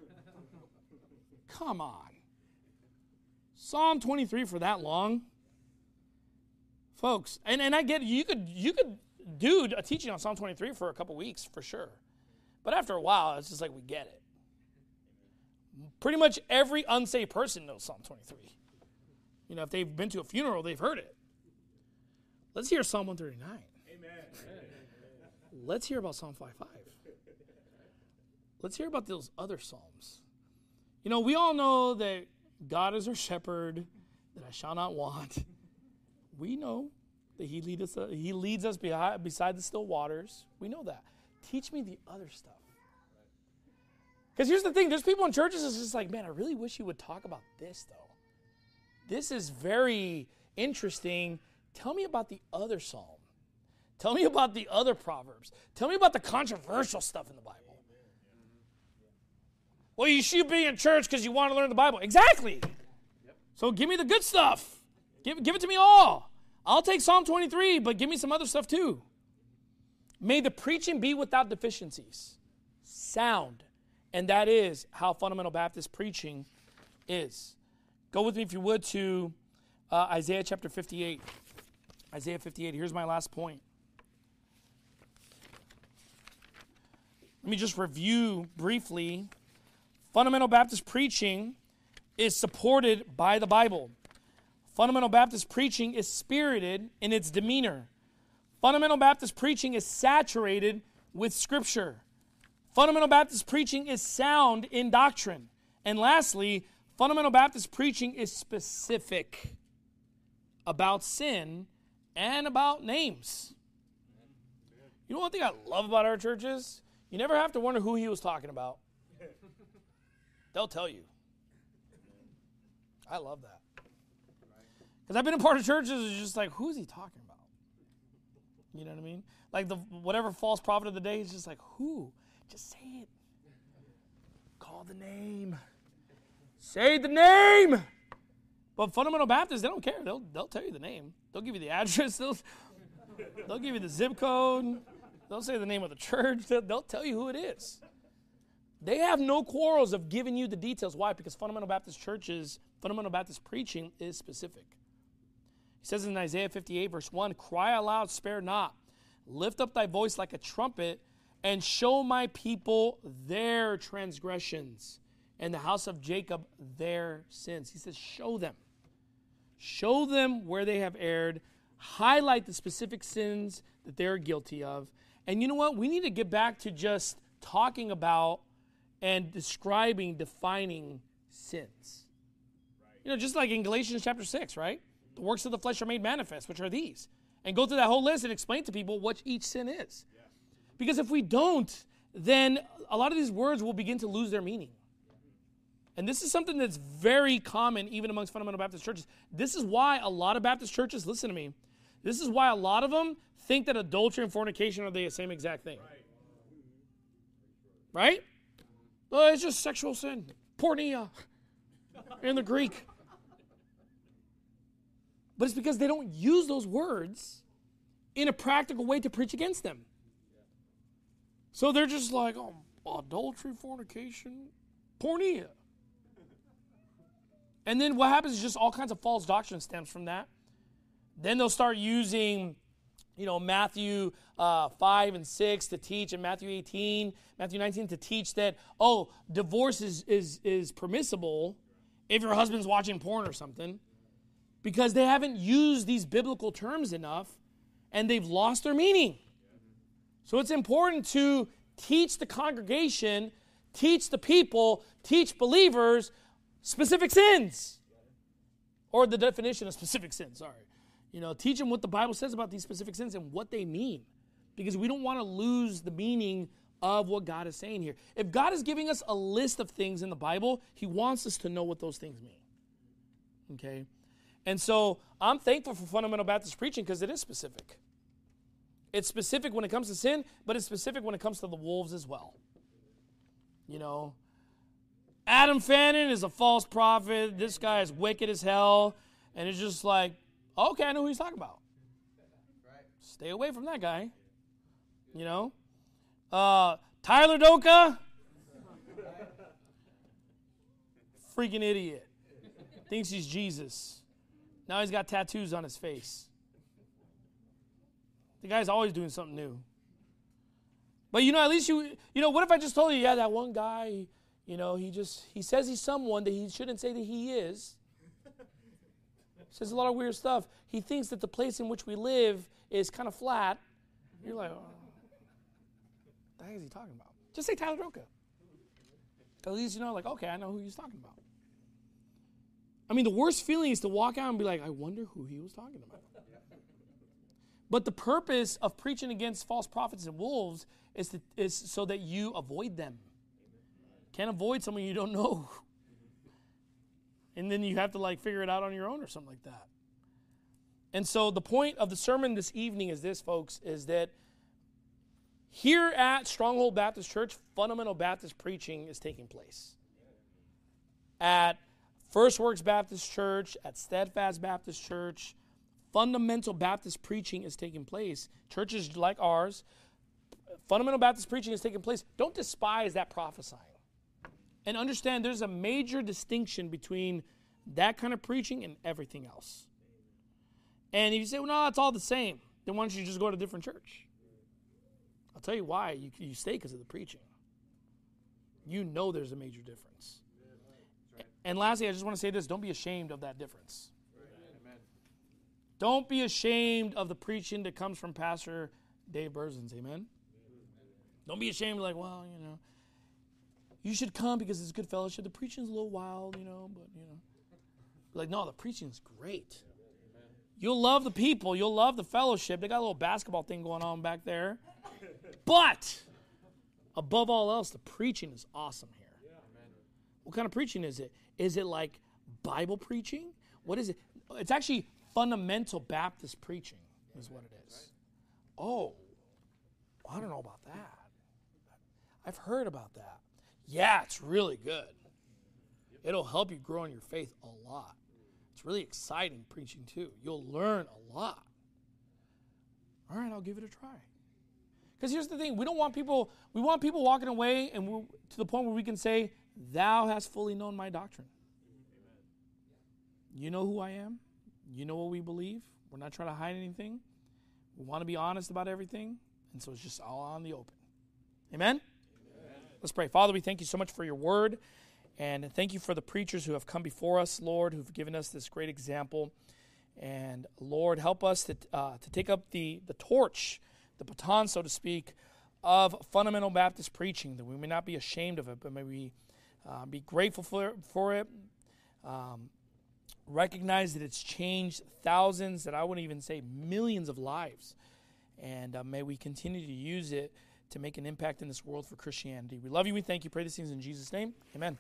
Come on. Psalm 23 for that long? Folks, and I get it, you could do a teaching on Psalm 23 for a couple weeks for sure. But after a while, it's just like we get it. Pretty much every unsaved person knows Psalm 23. If they've been to a funeral, they've heard it. Let's hear Psalm 139. Amen. Let's hear about Psalm 5:5. Let's hear about those other Psalms. We all know that God is our shepherd, that I shall not want. We know that He leads us beside the still waters. We know that. Teach me the other stuff. Because here's the thing. There's people in churches that's just like, man, I really wish you would talk about this, though. This is very interesting. Tell me about the other psalm. Tell me about the other Proverbs. Tell me about the controversial stuff in the Bible. Well, you should be in church because you want to learn the Bible. Exactly. So give me the good stuff. Give it to me all. I'll take Psalm 23, but give me some other stuff too. May the preaching be without deficiencies. Sound. And that is how fundamental Baptist preaching is. Go with me, if you would, to Isaiah chapter 58. Isaiah 58. Here's my last point. Let me just review briefly. Fundamental Baptist preaching is supported by the Bible. Fundamental Baptist preaching is spirited in its demeanor. Fundamental Baptist preaching is saturated with Scripture. Fundamental Baptist preaching is sound in doctrine. And lastly, fundamental Baptist preaching is specific about sin and about names. You know one thing I love about our churches? You never have to wonder who he was talking about. They'll tell you. I love that. Because I've been a part of churches that's just like, who is he talking about? You know what I mean? Like whatever false prophet of the day is just like, who? Just say it. Call the name. Say the name. But fundamental Baptists, they don't care. They'll tell you the name. They'll give you the address. They'll give you the zip code. They'll say the name of the church. They'll tell you who it is. They have no quarrels of giving you the details. Why? Because fundamental Baptist churches, fundamental Baptist preaching is specific. He says in Isaiah 58, verse 1, cry aloud, spare not. Lift up thy voice like a trumpet, and show my people their transgressions, and the house of Jacob their sins. He says, show them. Show them where they have erred. Highlight the specific sins that they're guilty of. And you know what? We need to get back to just talking about and describing, defining sins. Right. You know, just like in Galatians chapter 6, right? The works of the flesh are made manifest, which are these. And go through that whole list and explain to people what each sin is. Yeah. Because if we don't, then a lot of these words will begin to lose their meaning. And this is something that's very common even amongst fundamental Baptist churches. This is why a lot of Baptist churches, listen to me, this is why a lot of them think that adultery and fornication are the same exact thing. Right? Oh, it's just sexual sin. Porneia in the Greek. But it's because they don't use those words in a practical way to preach against them. So they're just like, oh, adultery, fornication, porneia. And then what happens is just all kinds of false doctrine stems from that. Then they'll start using, Matthew 5 and 6 to teach, and Matthew 18, Matthew 19 to teach that, divorce is permissible if your husband's watching porn or something, because they haven't used these biblical terms enough, and they've lost their meaning. So it's important to teach the congregation, teach the people, teach believers specific sins, or the definition of specific sins, teach them what the Bible says about these specific sins and what they mean, because we don't want to lose the meaning of what God is saying here. If God is giving us a list of things in the Bible, he wants us to know what those things mean. Okay? And so I'm thankful for fundamental Baptist preaching because it is specific. It's specific when it comes to sin, but it's specific when it comes to the wolves as well. Adam Fannin is a false prophet. This guy is wicked as hell. And it's just like, okay, I know who he's talking about. Stay away from that guy. Tyler Doka, freaking idiot. Thinks he's Jesus. Now he's got tattoos on his face. The guy's always doing something new. But at least what if I just told you, that one guy, he says he's someone that he shouldn't say that he is. Says a lot of weird stuff. He thinks that the place in which we live is kind of flat. You're like, what the heck is he talking about? Just say Tyler Doka. At least okay, I know who he's talking about. I mean, the worst feeling is to walk out and be like, I wonder who he was talking about. But the purpose of preaching against false prophets and wolves is so that you avoid them. Can't avoid someone you don't know. And then you have to like figure it out on your own or something like that. And so the point of the sermon this evening is this, folks, is that here at Stronghold Baptist Church, fundamental Baptist preaching is taking place. At First Works Baptist Church, at Steadfast Baptist Church, fundamental Baptist preaching is taking place. Churches like ours, fundamental Baptist preaching is taking place. Don't despise that prophesying. And understand there's a major distinction between that kind of preaching and everything else. And if you say, well, no, it's all the same, then why don't you just go to a different church? I'll tell you why. You stay because of the preaching. You know there's a major difference. And lastly, I just want to say this. Don't be ashamed of that difference. Amen. Don't be ashamed of the preaching that comes from Pastor Dave Berzins. Amen? Don't be ashamed like, well, you should come because it's good fellowship. The preaching's a little wild, but. Like, no, the preaching is great. You'll love the people. You'll love the fellowship. They got a little basketball thing going on back there. But, above all else, the preaching is awesome here. What kind of preaching is it? Is it like Bible preaching? What is it? It's actually fundamental Baptist preaching is what it is. Oh, I don't know about that. I've heard about that. Yeah, it's really good. It'll help you grow in your faith a lot. It's really exciting preaching too. You'll learn a lot. All right, I'll give it a try. Because here's the thing. We want people walking away and to the point where we can say, thou hast fully known my doctrine. You know who I am. You know what we believe. We're not trying to hide anything. We want to be honest about everything. And so it's just all on the open. Amen? Let's pray. Father, we thank you so much for your word. And thank you for the preachers who have come before us, Lord, who've given us this great example. And, Lord, help us to take up the torch, the baton, so to speak, of fundamental Baptist preaching, that we may not be ashamed of it, but may we be grateful for it, recognize that it's changed thousands, that I wouldn't even say millions of lives, and may we continue to use it to make an impact in this world for Christianity. We love you. We thank you. Pray these things in Jesus' name. Amen.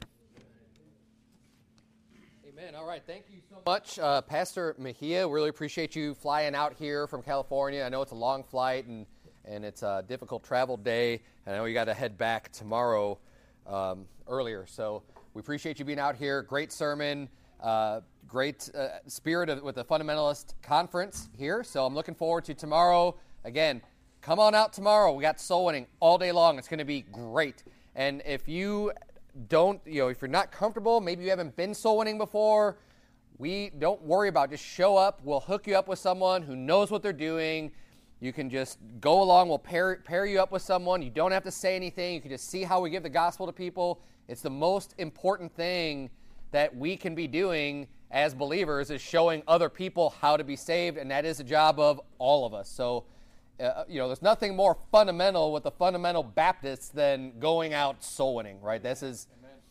Amen. All right. Thank you so much, Pastor Mejia. Really appreciate you flying out here from California. I know it's a long flight and it's a difficult travel day. And I know you got to head back tomorrow earlier. So we appreciate you being out here. Great sermon. Great spirit with the Fundamentalist Conference here. So I'm looking forward to tomorrow. Again, come on out tomorrow. We got soul winning all day long. It's going to be great. And if you if you're not comfortable, maybe you haven't been soul winning before, don't worry about it. Just show up. We'll hook you up with someone who knows what they're doing. You can just go along. We'll pair you up with someone. You don't have to say anything. You can just see how we give the gospel to people. It's the most important thing that we can be doing as believers is showing other people how to be saved, and that is the job of all of us. So, there's nothing more fundamental with the fundamental Baptists than going out soul winning, right? It's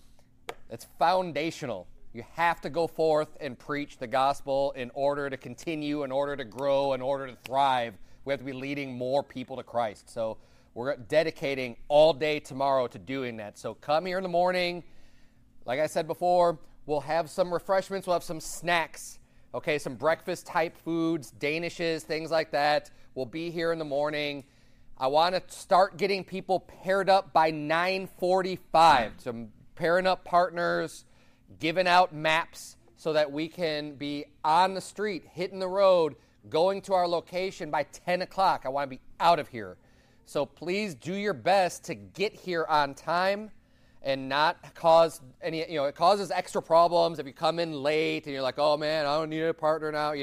foundational. You have to go forth and preach the gospel in order to continue, in order to grow, in order to thrive. We have to be leading more people to Christ. So we're dedicating all day tomorrow to doing that. So come here in the morning. Like I said before, we'll have some refreshments. We'll have some snacks, okay, some breakfast-type foods, danishes, things like that. We'll be here in the morning. I want to start getting people paired up by 9:45. So I'm pairing up partners, giving out maps so that we can be on the street, hitting the road, going to our location by 10 o'clock. I want to be out of here. So please do your best to get here on time and not cause any, it causes extra problems if you come in late and you're like, oh man, I don't need a partner now.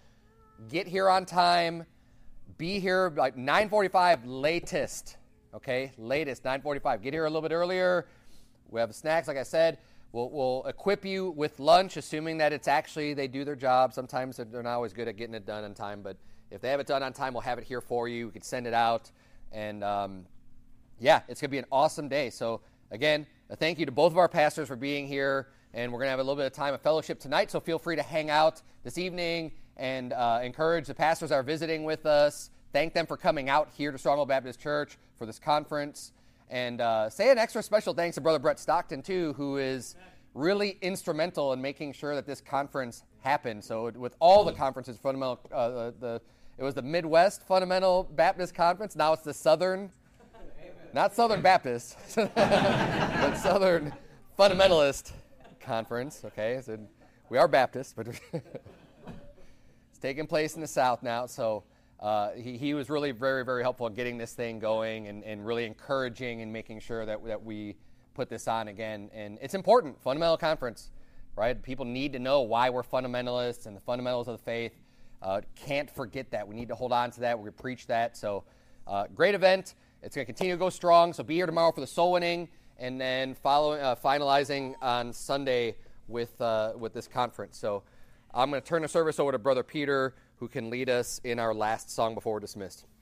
Get here on time. Be here like 9:45 latest, okay? Latest, 9:45. Get here a little bit earlier. We have snacks, like I said. We'll equip you with lunch, assuming that it's actually they do their job. Sometimes they're not always good at getting it done on time, but if they have it done on time, we'll have it here for you. We can send it out. And, it's going to be an awesome day. So, again, a thank you to both of our pastors for being here. And we're going to have a little bit of time of fellowship tonight, so feel free to hang out this evening and encourage the pastors that are visiting with us. Thank them for coming out here to Stronghold Baptist Church for this conference. And say an extra special thanks to Brother Brett Stockton, too, who is really instrumental in making sure that this conference happened. So with all the conferences, fundamental, it was the Midwest Fundamental Baptist Conference. Now it's the Southern, not Southern Baptist, but Southern Fundamentalist Conference. Okay, so we are Baptists, but it's taking place in the South now. So he was really very, very helpful in getting this thing going and really encouraging and making sure that we put this on again. And it's important, fundamental conference, right? People need to know why we're fundamentalists and the fundamentals of the faith. Can't forget that. We need to hold on to that. We preach that. So great event. It's going to continue to go strong. So be here tomorrow for the soul winning, and then finalizing on Sunday with this conference. So I'm going to turn the service over to Brother Peter, who can lead us in our last song before we're dismissed.